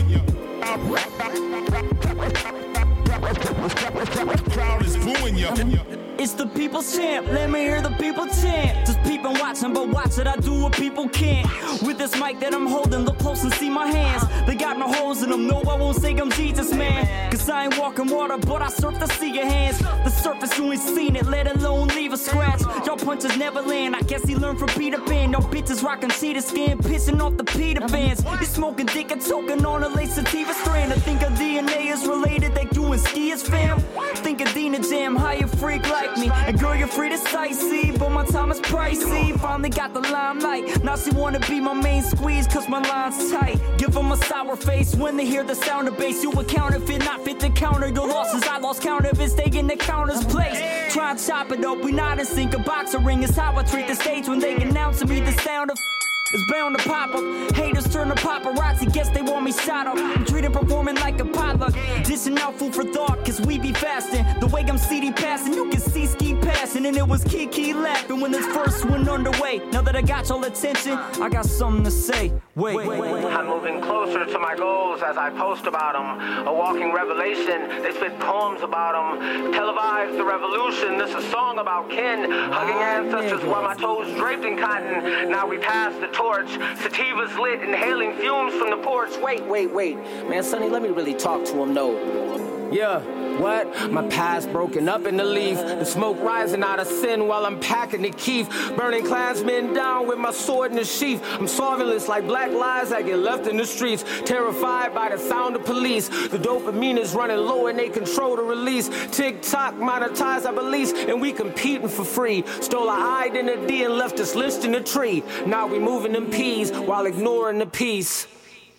Crowd is booing you. It's the people's champ, let me hear the people chant. Just peep and watching, but watch it, I do what people can't. With this mic that I'm holding, look close and see my hands. They got no holes in them, no, I won't say I'm Jesus, man. Cause I ain't walking water, but I surf to see your hands. The surface, you ain't seen it, let alone leave a scratch. Y'all punches never land, I guess he learned from Peter Pan. Y'all bitches rocking cheetah skin, pissing off the Peter fans. You smoking dick and choking on a lace sativa strand. I think our DNA is related, that you and Ski is fam. Think of Dina Jam, how you freak like me. And girl, you're free to sightsee, but my time is pricey. Finally got the limelight, now she wanna be my main squeeze, cause my line's tight. Give them a sour face when they hear the sound of bass. You a counterfeit, not fit to counter your losses. I lost count of it, stay in the counter's place. Try and chop it up, we not in sync. A boxer ring is how I treat the stage when they announce to me the sound of it's bound to pop up. Haters turn to paparazzi, guess they want me shot up. I'm treating performing like a potluck. Dishing out food for thought, cause we be fasting. The way I'm CD passing, you can see Ski passing. And it was Kiki laughing when this first one underway. Now that I got y'all attention, I got something to say. Wait. I'm moving closer to my goals as I post about them. A walking revelation, they spit poems about them. Televise the revolution, this is a song about kin. Hugging ancestors while my toes draped in cotton. Now we pass the torch, sativas lit, inhaling fumes from the porch. Wait. Man, Sonny, let me really talk to him, though. Yeah, what? My past broken up in the leaf. The smoke rising out of sin while I'm packing the keef. Burning Klansmen down with my sword in the sheath. I'm solventless like black lies that get left in the streets. Terrified by the sound of police. The dopamine is running low and they control the release. TikTok monetize our beliefs and we competing for free. Stole our identity and left us lynched in a tree. Now we moving them peas while ignoring the peace.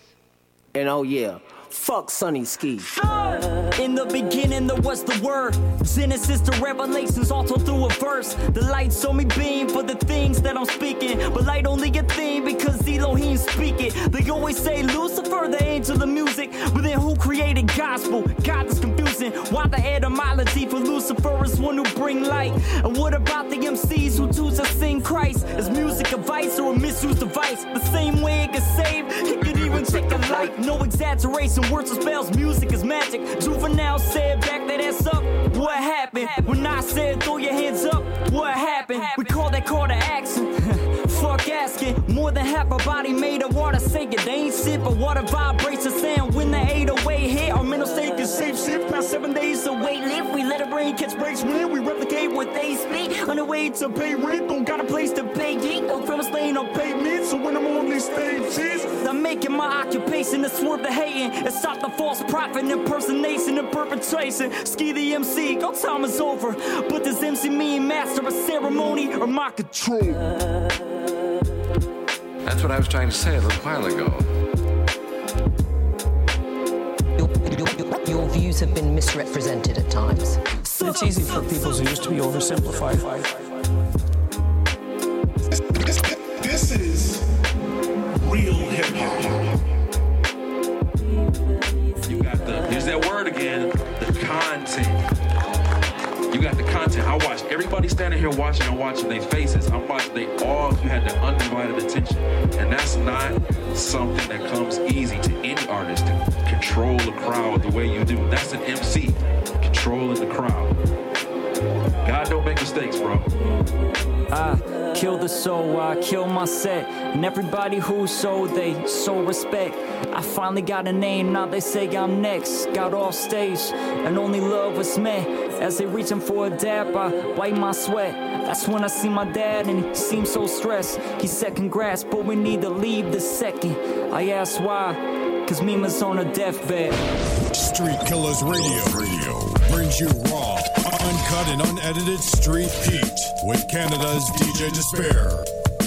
And oh yeah, fuck Sonny Ski. In the beginning there was the word. Genesis to Revelations, also through a verse. The light saw me beam for the things that I'm speaking. But light only a thing because Elohim speak it. They always say Lucifer, the angel of music. But then who created gospel? God is confusing. Why the etymology for Lucifer is one who bring light? And what about the MCs who choose to sing Christ? Is music a vice or a misused device? The same way it can save, it could even take a life. No exaggeration, words or spells, music is magic. Juvenile said back that ass up. What happened? When I said throw your hands up, what happened? We call that call to action. Fuck asking. More than half our body made of water. Say it ain't shit, but water vibrates the sound when the 808 hit. Our mental state can shape shift past 7 days of weight lift. We let our brain catch breaks when we replicate what they speak. On the way to pay rent, don't got a place to pay geek. Don't feel staying on pavement, so when I'm on these stages, I'm making my occupation to swerve the hating and stop the false prophet impersonation and perpetration. Ski the MC, go time is over. But does MC mean master of ceremony or my control? That's what I was trying to say a little while ago. Your views have been misrepresented at times. It's easy for people's views to be oversimplified. This is real hip-hop. You got here's that word again, the content. You got the content. I watch everybody standing here watching. I'm watching their faces. I'm watching you had the undivided attention. And that's not something that comes easy to any artist to control the crowd the way you do. That's an MC, controlling the crowd. God don't make mistakes, bro. I kill the soul, I kill my set. And everybody who sold, they sold respect. I finally got a name, now they say I'm next. Got off stage, and only love was met. As they reaching for a dab, I wipe my sweat. That's when I see my dad, and he seems so stressed. He said congrats, but we need to leave the second. I asked why, cause Mima's on a deathbed. Street Killers Radio brings you raw, uncut and unedited street heat with Canada's DJ Despair.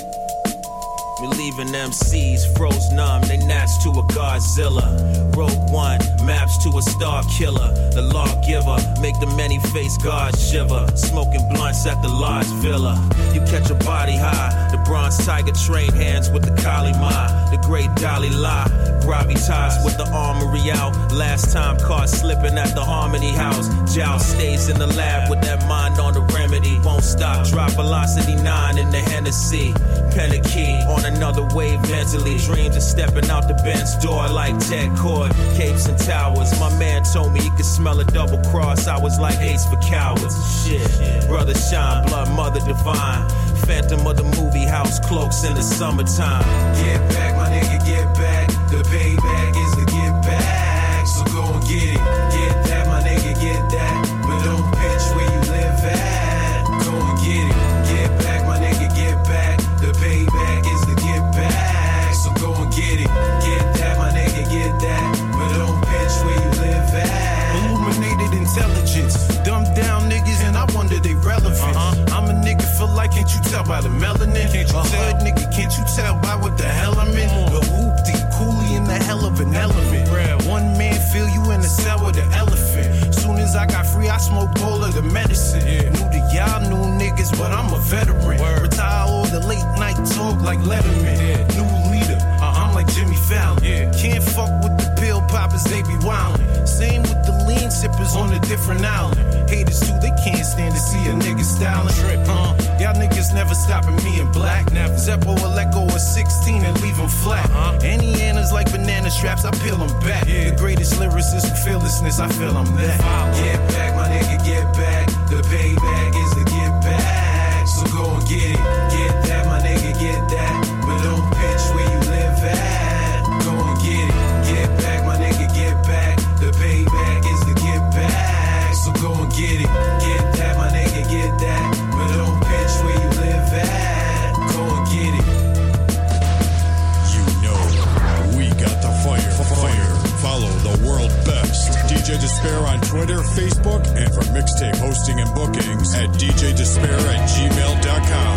We leaving MCs froze numb, they gnats to a Godzilla. Rogue One, maps to a star killer. The lawgiver, make the many-faced God shiver. Smoking blunts at the Lodge Villa. You catch a body high, the bronze tiger trade hands with the Kali Ma. The great Dalai La, gravitas with the armory out. Last time caught slipping at the Harmony House. Joust stays in the lab with that mind on the remedy. Won't stop, drop velocity 9 in the Hennessy. Pen a key on another wave mentally. Dreams of stepping out the Benz door like Ted Cord. Capes and towers. My man told me he could smell a double cross. I was like Ace for cowards. Shit. Brother Shine, blood mother divine. Phantom of the movie house cloaks in the summertime. Get back, my nigga, get back. The payback is the get back. So go and get it. Get that, my nigga, get that. But don't bitch where you live at. Go and get it. Get back, my nigga, get back. The payback is the get back. So go and get it. Get that, my nigga, get that. But don't bitch where you live at. Illuminated intelligence. Dumbed down niggas and I wonder they relevant. I'm a nigga for like, can't you tell by the melanin? Can't you tell, nigga, can't you tell by what the hell I'm in? But whoop-dee, coolie in the hell of an element. One man feel you in the cell with an elephant. Soon as I got free, I smoked all of the medicine. Knew that y'all new niggas, but I'm a veteran. Retire all the late night talk like Letterman. New leader, I'm like Jimmy Fallon. Can't fuck with the pill poppers, they be wildin'. Same with the lean sippers on a different island. Haters too, they can't stand to see a nigga styling. Y'all niggas never stopping me in black. Zeppo will let go of 16 and leave them flat. Any annas like banana straps, I peel them back. The greatest lyricist with fearlessness, I feel I'm that. Get back, my nigga, get back. The payback is the get back. So go and get it. Get that, my nigga, get that. But don't bitch where you live at. Go and get it. Get back, my nigga, get back. The payback is the get back. So go and get it. Get that, my nigga, get that. But don't bitch where you live at. Go and get it. You know, we got the fire. Follow the world best DJ Despair on Twitter, Facebook, and for mixtape hosting and bookings at djdespair@gmail.com.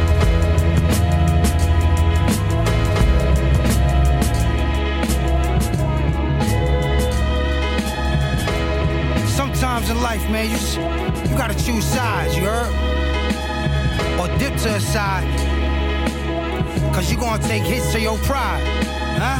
Sometimes in life, man, you gotta choose sides, you heard? Or dip to a side. Cause you gonna take hits to your pride, huh?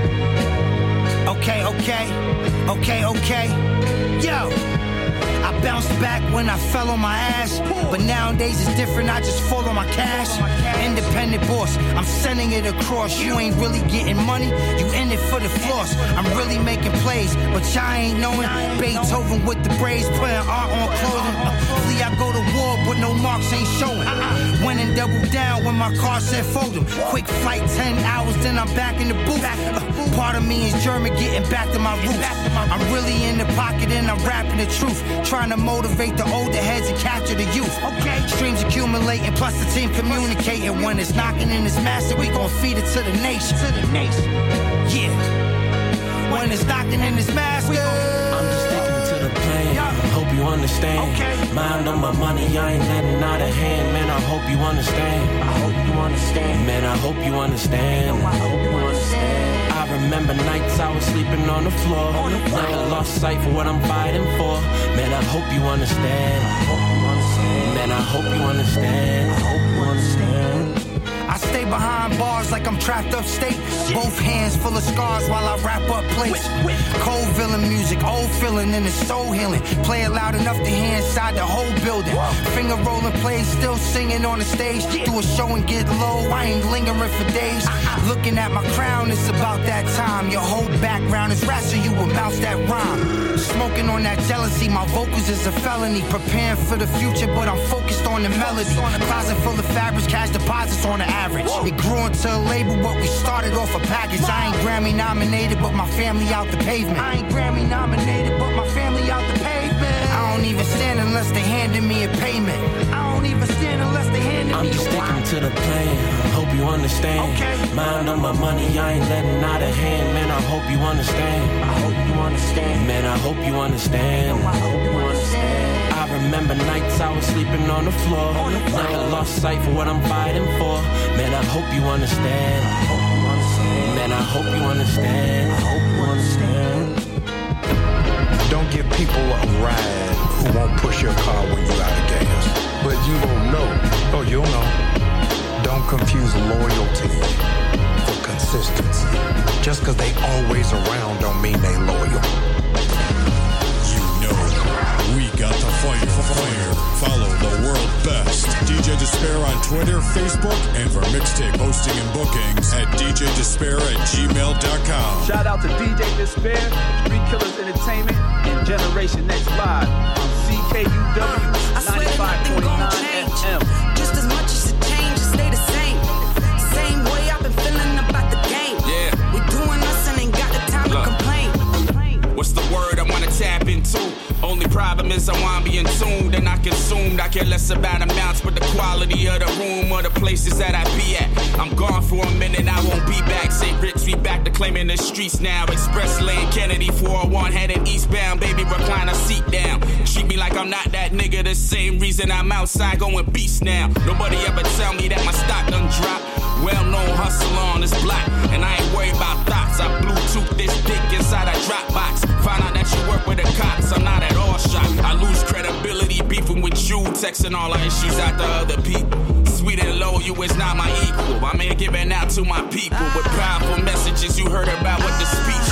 Okay. Yo, I bounced back when I fell on my ass. But nowadays it's different, I just fall on my cash. Independent boss, I'm sending it across. You ain't really getting money, you in it for the floss. I'm really making plays, but y'all ain't knowing. Beethoven with the braids, putting art on clothing. Hopefully I go to war, but no marks ain't showing. Went and doubled down when my car said fold 'em. Quick flight, 10 hours, then I'm back in the booth. Part of me is German, getting back to my roots. I'm really in the pocket and I'm rapping the truth. Trying to motivate the older heads and capture the youth. Okay, streams accumulating, plus the team communicating. When it's knocking in this master, we gon' feed it to the nation. Yeah. When it's knocking in this master, I'm just sticking to the plan. Hope you understand. Mind on my money, I ain't letting out of hand. Man, I hope you understand. Man, I hope you understand. I remember nights I was sleeping on the floor. Never lost sight for what I'm fighting for. Man, I hope you understand. Man, I hope you understand. I stay behind bars like I'm trapped upstate. Both hands full of scars while I wrap up plates. Cold villain music, old feeling and it's soul healing. Play it loud enough to hear inside the whole building. Finger rolling plays, still singing on the stage. Do a show and get low, I ain't lingering for days. Looking at my crown, it's about that time. Your whole background is rap, so you will bounce that rhyme. smoking on that jealousy. My vocals is a felony. Preparing for the future, but I'm focused on the melody. Closet full of fabrics, cash deposits on the average. It grew into a label, but we started off a package. I ain't Grammy nominated, but my family out the pavement. I ain't Grammy nominated, but my family out the pavement. I don't even stand unless they handed me a payment. I don't even stand unless they handed me a payment. I'm just sticking to the plan. Hope you understand. Okay. Mind on my money, I ain't letting out of hand. Man, I hope you understand. I hope you understand. Man, I hope you understand. I hope you understand. I remember nights I was sleeping on the floor. Never lost sight for what I'm fighting for. Man, I hope you understand. I hope you understand. Man, I hope you understand. I hope you understand. Don't give people a ride who won't push your car when you out of gas. But you won't know. Oh, you'll know. Don't confuse loyalty for consistency. Just because they always around don't mean they loyal. You know, we got the fire. Follow the world best. DJ Despair on Twitter, Facebook, and for mixtape hosting and bookings at djdespair@gmail.com. Shout out to DJ Despair, Street Killers Entertainment, and Generation Next Live on CKUW 95.9 FM. Just as much as it changes, stay the same. Same way I've been feeling about the game. Yeah. We doing us and ain't got the time to complain. What's the word I wanna tap into? Only problem is I wanna be in tune and I consumed. I care less about amounts, but the quality of the room or the places that I be at. I'm gone for a minute, I won't be back. St. Rich, we back to claiming the streets now. Express Lane, Kennedy, 401, heading eastbound. Baby, recline a seat down. Treat me like I'm not that nigga, the same reason I'm outside going beast now. Nobody ever tell me that my stock done drop. Well-known hustle on this block, and I ain't worried about thoughts. I Bluetooth this dick inside a Dropbox. Find out that you work with the cops, I'm not at all shocked. I lose credibility beefing with you, texting all our issues out to other people. Sweet and low, you is not my equal. I may give it out to my people with powerful messages you heard about with the speech.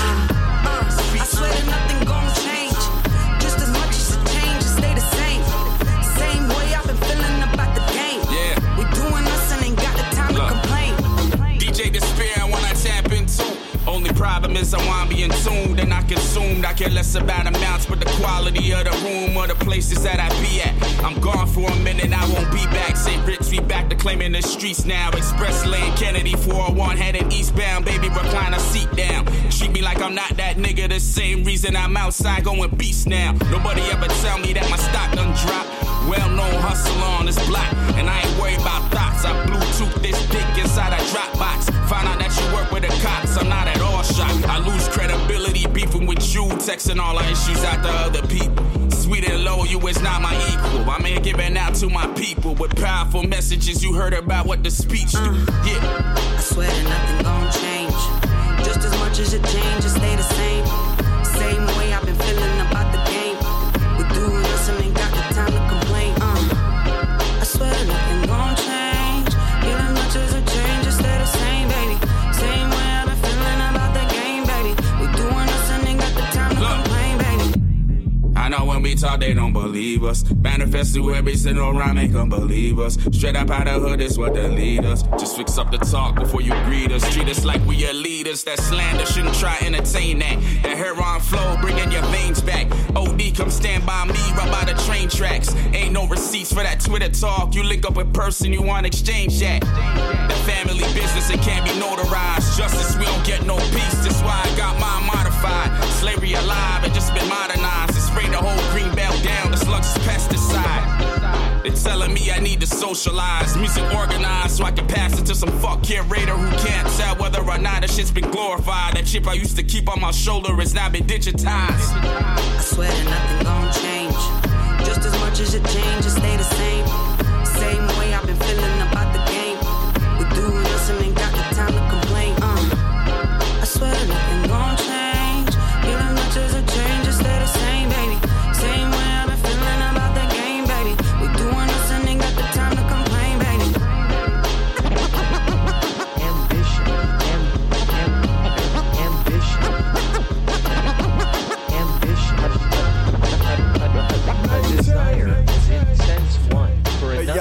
I swear that nothing gon' change. Just as much as it changes, stay the same. Same way I've been feeling about the game. Yeah. We doing us and ain't got the time to complain. DJ Despair when I tap into. Only problem is I wanna be in tune and I consumed. I care less about amounts, but the quality of the room or the places that I be at. I'm gone for a minute, I won't be back. St. Rich, we back to claiming the streets now. Express Lane, Kennedy, 401, heading eastbound. Baby, recline a seat down. Treat me like I'm not that nigga, the same reason I'm outside going beast now. Nobody ever tell me that my stock done drop. Well-known hustle on this block, and I ain't worried about thoughts. I Bluetooth this dick inside a Dropbox. Find out that you work with the cops, I'm not at all shocked. I lose credibility beefing with you, texting all our issues out to other people. Sweet and low, you is not my equal. I may give it out to my people with powerful messages you heard about what the speech do. Yeah. I swear that nothing gon' change. Just as much as it changes, stay the same. Same way I've been feeling about the game. We doing us and ain't got the time to complain. I swear that nothing gon' change. Feeling much as it changes, stay the same, baby. Same way I've been feeling about the game, baby. We doing us and ain't got the time to complain, baby. I know when we talk, they don't believe us. Manifest through every single rhyme, make them believe us. Straight up out of hood is what they lead us. Just fix up the talk before you greet us. Treat us like we are leaders. That slander shouldn't try entertain that. That heroin flow, bringing your veins back. OD, come stand by me, rub by the train tracks. Ain't no receipts for that Twitter talk. You link up with person, you want exchange that. The family business, it can't be notarized. Justice, we don't get no peace. That's why I got mine modified. Slavery alive, it just been modernized. Spray the whole green belt down, the slugs is pesticide. They're telling me I need to socialize. Music organized so I can pass it to some fuck curator who can't tell whether or not the shit's been glorified. That chip I used to keep on my shoulder has now been digitized. I swear that nothing gon' change. Just as much as it changes, stay the same. Same way I've been feeling about the game. We doing us and ain't got the time to complain. I swear that nothing gon' change. Feeling much as it changes, stay the same, baby. Same way I've been feeling about the game, baby. We doing us and ain't got the time to complain, baby. Ambition. A desire is in sense one for another person.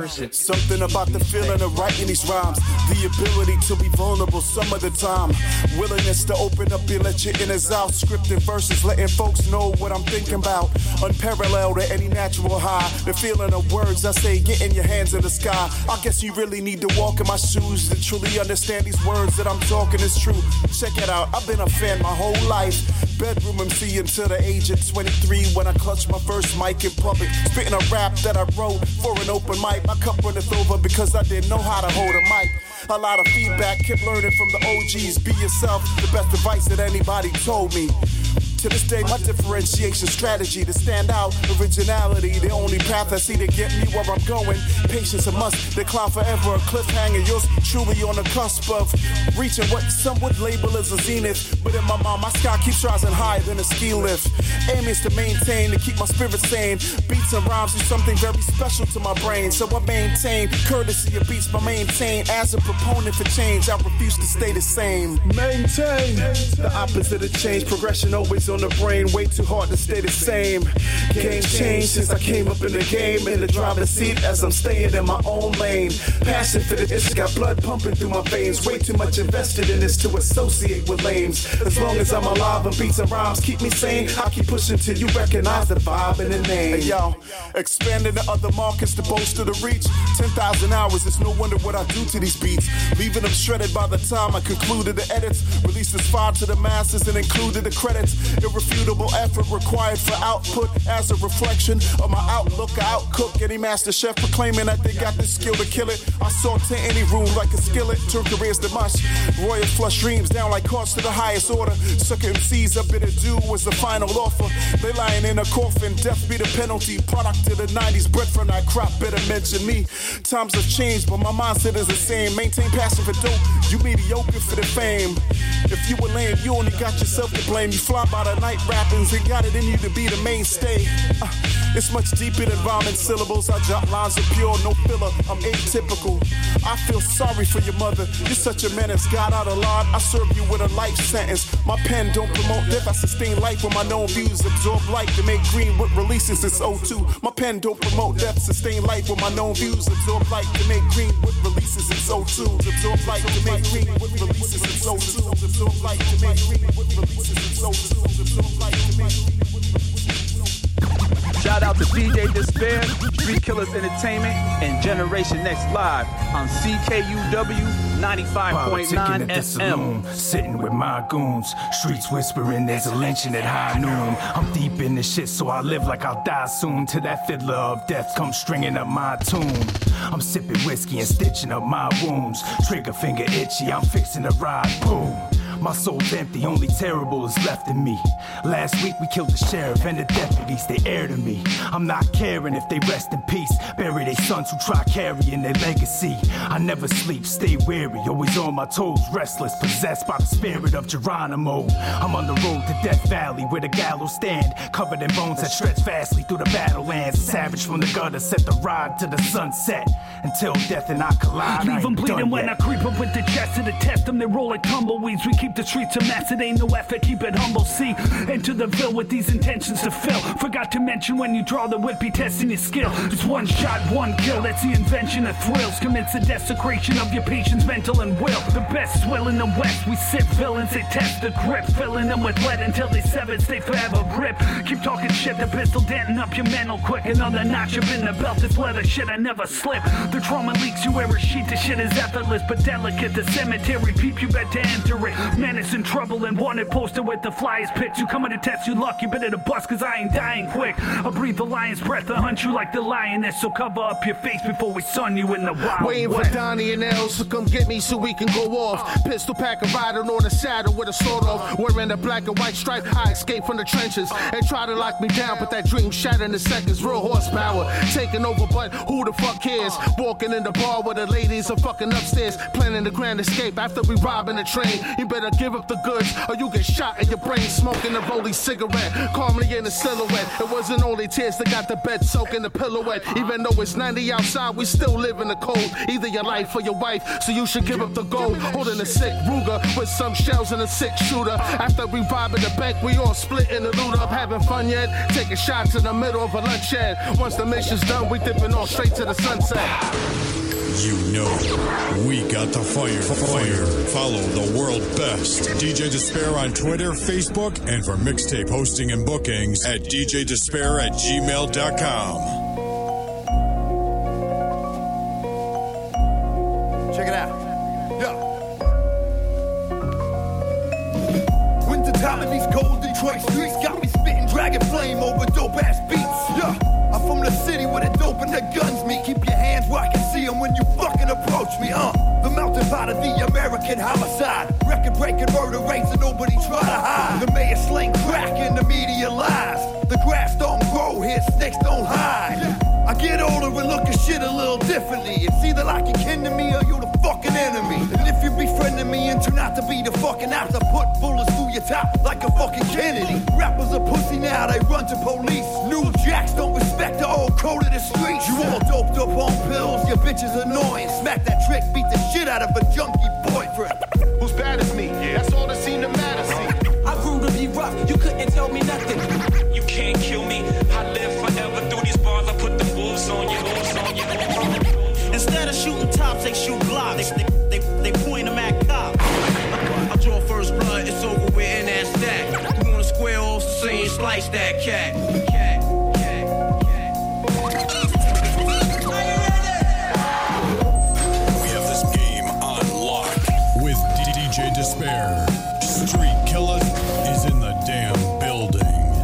shit. Something about the feeling of writing these rhymes. The ability to be vulnerable some of the time. Willingness to open up and let your inners out. Scripting verses, letting folks know what I'm thinking about. Unparalleled to any natural high. The feeling of words I say, getting your hands in the sky. I guess you really need to walk in my shoes to truly understand these words that I'm talking is true. Check it out, I've been a fan my whole life. Bedroom MC until the age of 23 when I clutched my first mic in public. Spitting a rap that I wrote for an open mic. My cup runneth over because I didn't know how to hold a mic. A lot of feedback, kept learning from the OGs. Be yourself, the best advice that anybody told me. To this day, my differentiation strategy to stand out, originality, the only path I see to get me where I'm going. Patience a must, decline forever, a cliffhanger. Yours truly on the cusp of reaching what some would label as a zenith. But in my mind, my sky keeps rising higher than a ski lift. Aim is to maintain, to keep my spirit sane. Beats and rhymes do something very special to my brain. So I maintain courtesy of beats, but maintain. As a proponent for change, I refuse to stay the same. Maintain the opposite of change, progression always on the brain, way too hard to stay the same. Game changed since I came up in the game, in the driver's seat as I'm staying in my own lane. Passion for the dish, got blood pumping through my veins. Way too much invested in this to associate with lames. As long as I'm alive and beats and rhymes keep me sane, I'll keep pushing till you recognize the vibe and the name. Hey, yo, expanding to other markets to bolster the reach. 10,000 hours, it's no wonder what I do to these beats. Leaving them shredded by the time I concluded the edits. Released this file to the masses and included the credits. Irrefutable effort required for output as a reflection of my outlook. I outcook any master chef proclaiming that they got the skill to kill it. I saute any room like a skillet, turn careers to mush. Royal flush dreams down like cards to the highest order. Sucker MCs up in a do was the final offer. They lying in a coffin, death be the penalty. Product of the 90s, bred from that crop, better mention me. Times have changed, but my mindset is the same. Maintain passion for dope, you mediocre for the fame. If you were lame, you only got yourself to blame. You fly by the night rappings and got it in you to be the mainstay. It's much deeper than rhyming syllables. I jot lines of pure, no filler. I'm atypical. I feel sorry for your mother. You're such a menace. Got out of line, I serve you with a life sentence. My pen don't promote death. I sustain life with my known views. Absorb light to make green with releases since 02. My pen don't promote death. Sustain life with my known views. Absorb light to make green with releases since 02. Absorb light to make green with releases since 02. Absorb light to make green with releases since 02. Absorb light to make green. Shout out to DJ Despair, Street Killers Entertainment, and Generation Next Live on CKUW 95.9 FM. Sitting with my goons, streets whispering there's a lynching at high noon. I'm deep in this shit, so I live like I'll die soon. Till that fiddler of death comes stringing up my tune. I'm sipping whiskey and stitching up my wounds. Trigger finger itchy, I'm fixing to ride, boom. My soul's empty, only terrible is left in me. Last week we killed the sheriff and the deputies, they heir to me. I'm not caring if they rest in peace. Bury their sons who try carrying their legacy. I never sleep, stay weary, always on my toes. Restless, possessed by the spirit of Geronimo. I'm on the road to Death Valley where the gallows stand. Covered in bones that stretch vastly through the battlelands. Savage from the gutter, set the ride to the sunset. Until death and I collide. Leave them bleeding when I creep up with the chest to the test them. They roll like tumbleweeds. We keep the streets a mess. It ain't no effort, keep it humble. See, enter the ville with these intentions to fill. Forgot to mention when you draw the whip, be testing your skill. It's one shot, one kill. That's the invention of thrills. Commits the desecration of your patience, mental and will. The best swill in the west. We sip villains, they test the grip. Filling them with lead until they sever, stay forever grip. Keep talking shit, the pistol denting up your mental quick. Another notch up in the belt, it's leather shit, I never slip. The trauma leaks, you wear a sheet, the shit is effortless but delicate. The cemetery peep, you better enter it. Menace and trouble and wanted poster with the flyers pics. You coming to test your luck, you better to bust cause I ain't dying quick. I breathe the lion's breath, I hunt you like the lioness. So cover up your face before we sun you in the wild waiting west. for Donnie and Els to come get me so we can go off. Pistol pack and riding on a saddle with a sword off. Wearing a black and white stripe, I escape from the trenches. And try to lock me down, but that dream shattered in seconds. Real horsepower, taking over, but who the fuck cares? Walking in the bar where the ladies are fucking upstairs, planning the grand escape after we robbing the train. You better better give up the goods or you get shot in your brain smoking a rolling cigarette. Calmly in a silhouette. It wasn't only tears that got the bed soaking the pillow wet. Even though it's 90 outside, we still live in the cold. Either your life or your wife, so you should give up the gold. Holding a sick Ruger with some shells and a 6-shooter. After we robbing the bank, we all splitting the loot up. Having fun yet? Taking shots in the middle of a lunch shed. Once the mission's done, we dipping off straight to the sunset. You know, we got the fire. Follow the world best DJ Despair on Twitter, Facebook, and for mixtape hosting and bookings at djdespair@gmail.com. Check it out. Yo. Wintertime in these cold Detroit streets got me spitting dragon flame over dope ass beats. Yeah. I'm from the city where the dope and the guns meet. Keep your hands where I can see them when you fucking approach me, The melting pot of the American homicide. Record-breaking murder rates and nobody try to hide. The mayor sling crack and the media lies. The grass don't grow here, snakes don't hide. I get older and look at shit a little differently. It's either like you're kin to me or you're the fucking enemy. And if you're befriending me and turn out to be the fucking ops, I put bullets through your top like a fucking Kennedy. Rappers are pussy now, they run to police. New jacks don't respect the old code of the streets. You all doped up on pills, your bitch is annoying. Smack that trick, beat the shit out of a junkie boyfriend. Who's bad as me? That's all that seemed to matter. I grew to be rough, you couldn't tell me nothing. You can't kill me, I live forever through these bars. I put the wolves on you, Instead of shooting tops, they shoot blocks. They point them at cops. I draw first blood, it's over with and that's that. You wanna square off, saying slice that cat. We have this game on lock with DJ Despair. Street Killer is in the damn building.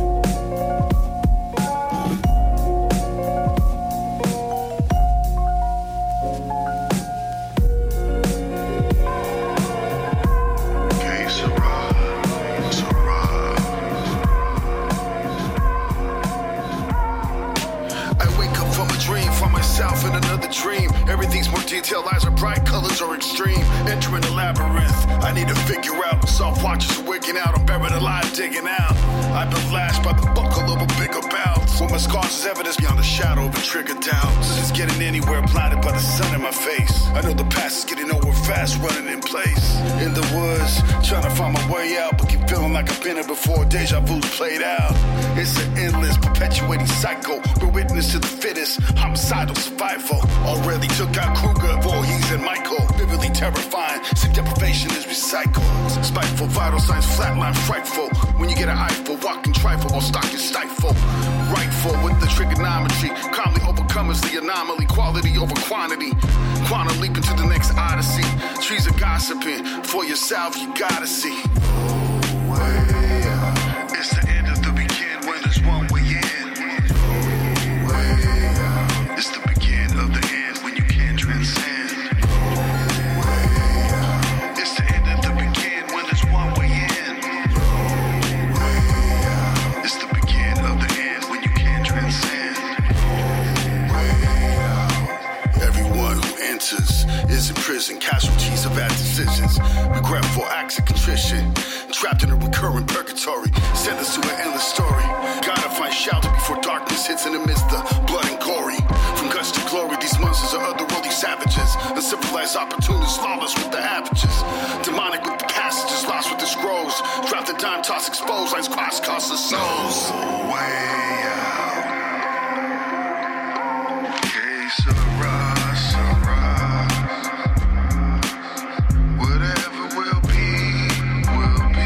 In another dream, everything's more detailed, eyes are bright, colors are extreme. Entering the labyrinth, I need to figure out. Soft watches are wigging out, I'm buried alive, digging out. I've been lashed by the buckle of a bigger bounce. When my scars is evidence beyond the shadow of a trigger down. Since it's getting anywhere, blinded by the sun in my face. I know the past is getting nowhere fast, running in place. In the woods, trying to find my way out, but keep feeling like I've been here before. Deja vu's played out. It's an endless, perpetuating cycle. We're witness to the fittest, homicidal survival. Already took out Kruger, Voorhees, and Michael. Vividly terrifying, sleep deprivation is recycled. Spiteful, vital signs, flatline, frightful. When you get an eyeful, walking trifle while stalking stifle. Rightful with the trigonometry, calmly overcomes the anomaly. Quality over quantity, quantum leap into the next odyssey. Trees are gossiping, for yourself you gotta see. Oh, way out. It's the end of the begin when there's one way in. It's the begin of the end when you can't transcend. It's the end of the begin when there's one way in. It's the begin of the end when you can't transcend. Everyone who enters is in prison, casualties of bad decisions, regretful acts of contrition, trapped in a recurring purgatory, sentenced to an endless story. Gotta find shelter before darkness hits in the midst of blood and gory. From guts to glory, these monsters are otherworldly savages, uncivilized opportunists, lawless with the averages, demonic with the passages, lost with the scrolls, drop the dime, toss exposed, lines cross, cost the souls. No way out. Que sera, sera. Whatever will be, will be.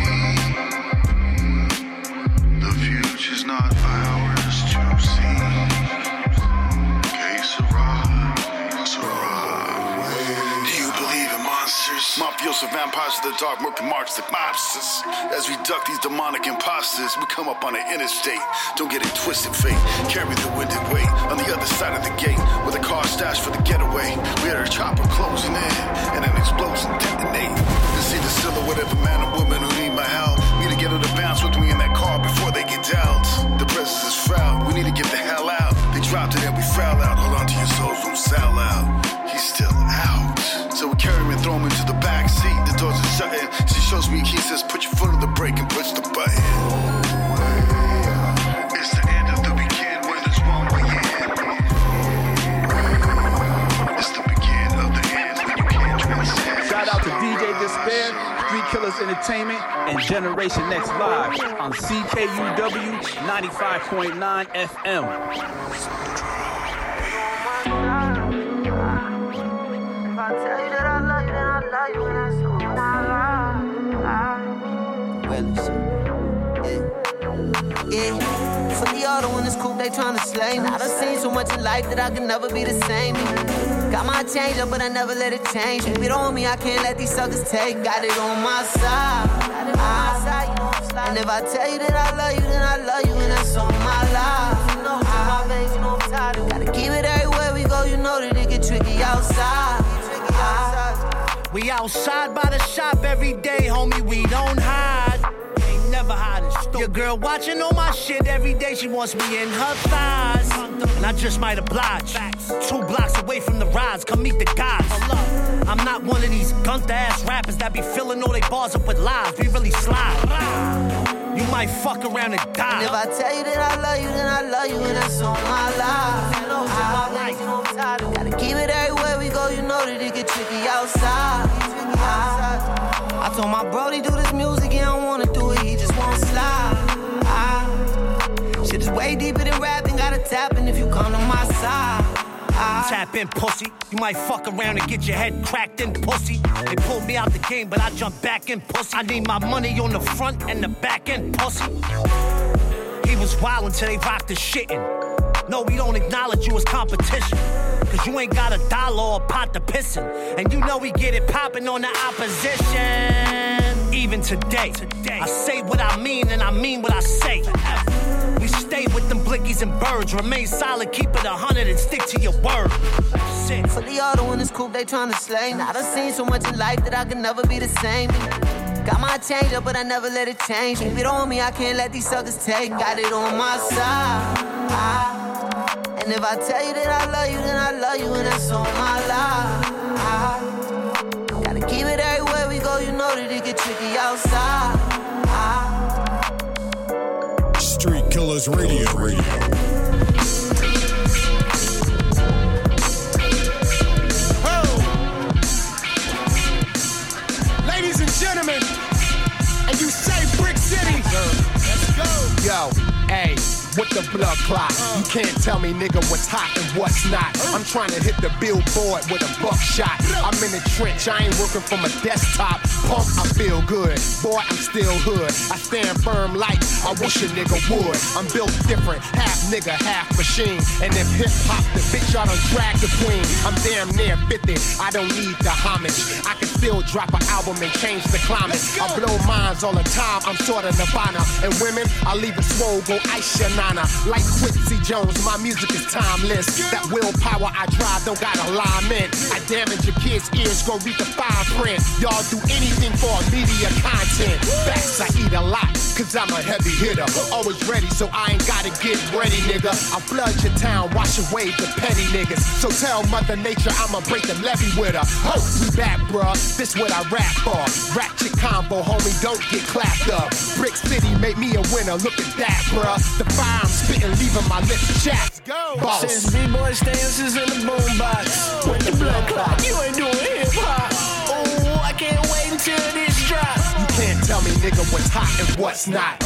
The future's not ours to see. Que sera, sera. Do you believe in monsters? Mafioso vampires of the dark, murky marks like mobsters. As we duck these demonic imposters, we come up on an interstate. Don't get it twisted, fate. Carry the winded weight on the other side of the gate, with a car stashed for the getaway. We had our chopper closing in, and an explosion detonate. To see the silhouette of a man or woman who need my help. Need to get her to bounce with me in that car before they get dealt. The presence is foul, we need to get the hell out. They dropped it and we fell out. Hold on to your souls, don't sell out. He's still out. So we carry him and throw him into the back seat. The doors are shutting. She shows me a key Entertainment and Generation Next Live on CKUW 95.9 FM. Yeah, for the auto in this coupe, they tryna slay me. I done seen so much in life that I can never be the same. Got my change up, but I never let it change. Keep it on me, I can't let these suckers take. Got it on my side. And if I tell you that I love you, then I love you, and that's on my life. Gotta keep it everywhere we go, you know that it get tricky outside. We outside by the shop every day, homie, we don't hide. Ain't never hiding. Your girl watching all my shit every day, she wants me in her thighs. And I just might oblige. 2 blocks away from the rides, come meet the guys. I'm not one of these gunther-ass rappers that be filling all they bars up with lies. We really slide. You might fuck around and die. And if I tell you that I love you, then I love you, and that's on my life. Gotta keep it everywhere we go, you know that it get tricky outside. I told my bro he do this music, he don't wanna do it, he just wanna slide. Shit is way deeper than rapping, gotta tap in if you come to my side. Tap in, pussy. You might fuck around and get your head cracked in, pussy. They pulled me out the game, but I jumped back in, pussy. I need my money on the front and the back end, pussy. He was wild until they rocked the shittin'. No, we don't acknowledge you as competition. Cause you ain't got a dollar or a pot to piss in. And you know we get it poppin' on the opposition. Even today, I say what I mean and I mean what I say. We stay with them blickies and birds. Remain solid, keep it 100 and stick to your word. Shit. For the auto in this coupe, they tryna slay me. I done seen so much in life that I can never be the same. Got my change up, but I never let it change. Keep it on me, I can't let these suckers take. Got it on my side. And if I tell you that I love you, then I love you, and that's on my life. Gotta keep it everywhere we go, you know that it get tricky outside. Street Killers Radio. Ladies and gentlemen, and you say Brick City. Let's go. Yo, hey. With the blood clot, you can't tell me, nigga, what's hot and what's not. I'm trying to hit the billboard with a buckshot. I'm in the trench, I ain't working from a desktop. Pump, I feel good. Boy, I'm still hood. I stand firm like I wish a nigga would. I'm built different, half nigga, half machine. And if hip hop, the bitch, I done drag the queen. I'm damn near 50, I don't need the homage. I can still drop an album and change the climate. I blow minds all the time, I'm sorta Nirvana. And women, I leave it swole, go ice your nana. Like Quincy Jones, my music is timeless. That willpower I drive don't got alignment. I damage your kids' ears, go read the fine print. Y'all do anything for media content. Facts, I eat a lot, cause I'm a heavy hitter. Always ready, so I ain't gotta get ready, nigga. I flood your town, wash away the petty niggas. So tell Mother Nature I'ma break the levee with her. Ho, we back, bruh, this what I rap for. Ratchet combo, homie, don't get clapped up. Brick City made me a winner, look at that, bruh. The fire I'm spitting, leaving my lips chapped. Boss. Since B-boy stances in the boombox, with the blood clot, you ain't doing hip-hop. Oh, I can't wait until this drop. You can't tell me, nigga, what's hot and what's not.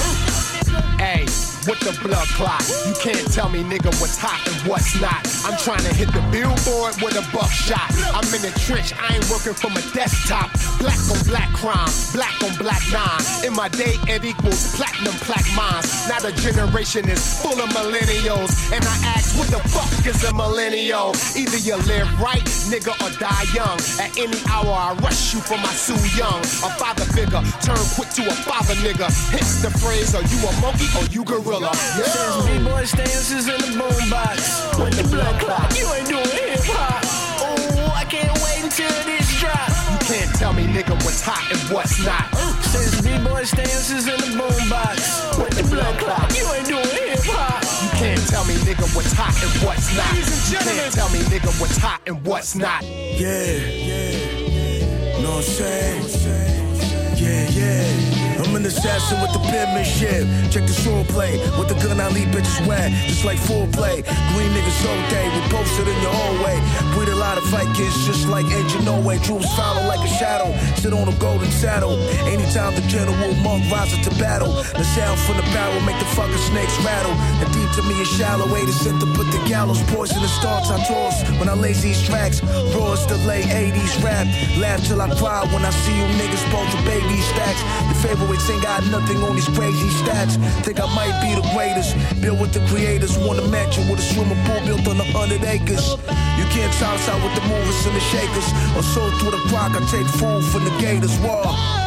Hey, with the blood clot, you can't tell me, nigga, what's hot and what's not. I'm trying to hit the billboard with a buckshot. I'm in the trench, I ain't working from a desktop. Black on black crime, black on black nine. In my day, it equals platinum plaque mines. Now the generation is full of millennials. And I ask, what the fuck is a millennial? Either you live right, nigga, or die young. At any hour, I rush you for my Sue Young. A father figure, turn quick to a father nigga. Hits the phrase, are you a monkey or you gorilla? Yeah. Since B-boy stances in the boombox, with the blood clot, you ain't doing hip-hop. Oh, I can't wait until this drop. You can't tell me, nigga, what's hot and what's not. Since B-boy stances in the boombox, with the blood clot, you ain't doing hip-hop. You can't tell me, nigga, what's hot and what's not. You can't tell me, nigga, what's hot and what's not. Yeah. Know what I'm saying? Yeah. I'm a an assassin with the penmanship. Check the swordplay with the gun I leave bitches wet, just like foreplay. Green niggas all day, we posted in your hallway. Breed a lot of Vikings, just like Engine No Way. Troops follow like a shadow, sit on a golden saddle. Anytime the general monk rises to battle, the sound from the barrel make the fucking snakes rattle. The deep to me is shallow, way to sit to put the gallows. Poisonous thoughts I toss when I lace these tracks. Raw as the late 80s rap. Laugh till I cry when I see you niggas both the baby stacks. Your favorites ain't got nothing on these crazy stats. Think I might be the greatest. Built with the creators, want a mansion with a swimming pool built on 100 acres. You can't tell us out with the movers and the shakers. Or so through the clock, I take food from the gators. War.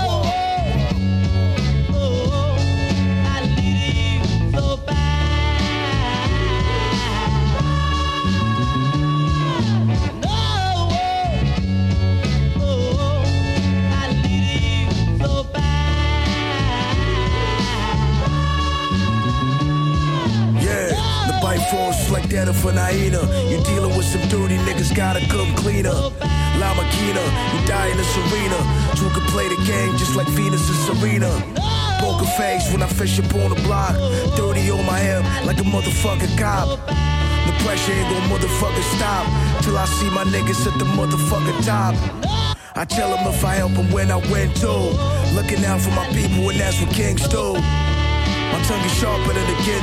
Force like that of an hyena. You dealing with some dirty niggas, gotta come cleaner. La Maquina, you die in this arena. Two can play the game just like Venus and Serena. Poker face when I fish up on the block. 30 on my hip like a motherfucking cop. The pressure ain't gon' motherfucking stop till I see my niggas at the motherfucking top. I tell them if I help them when I win too. Looking out for my people and that's what kings do. My tongue is sharper than a kid.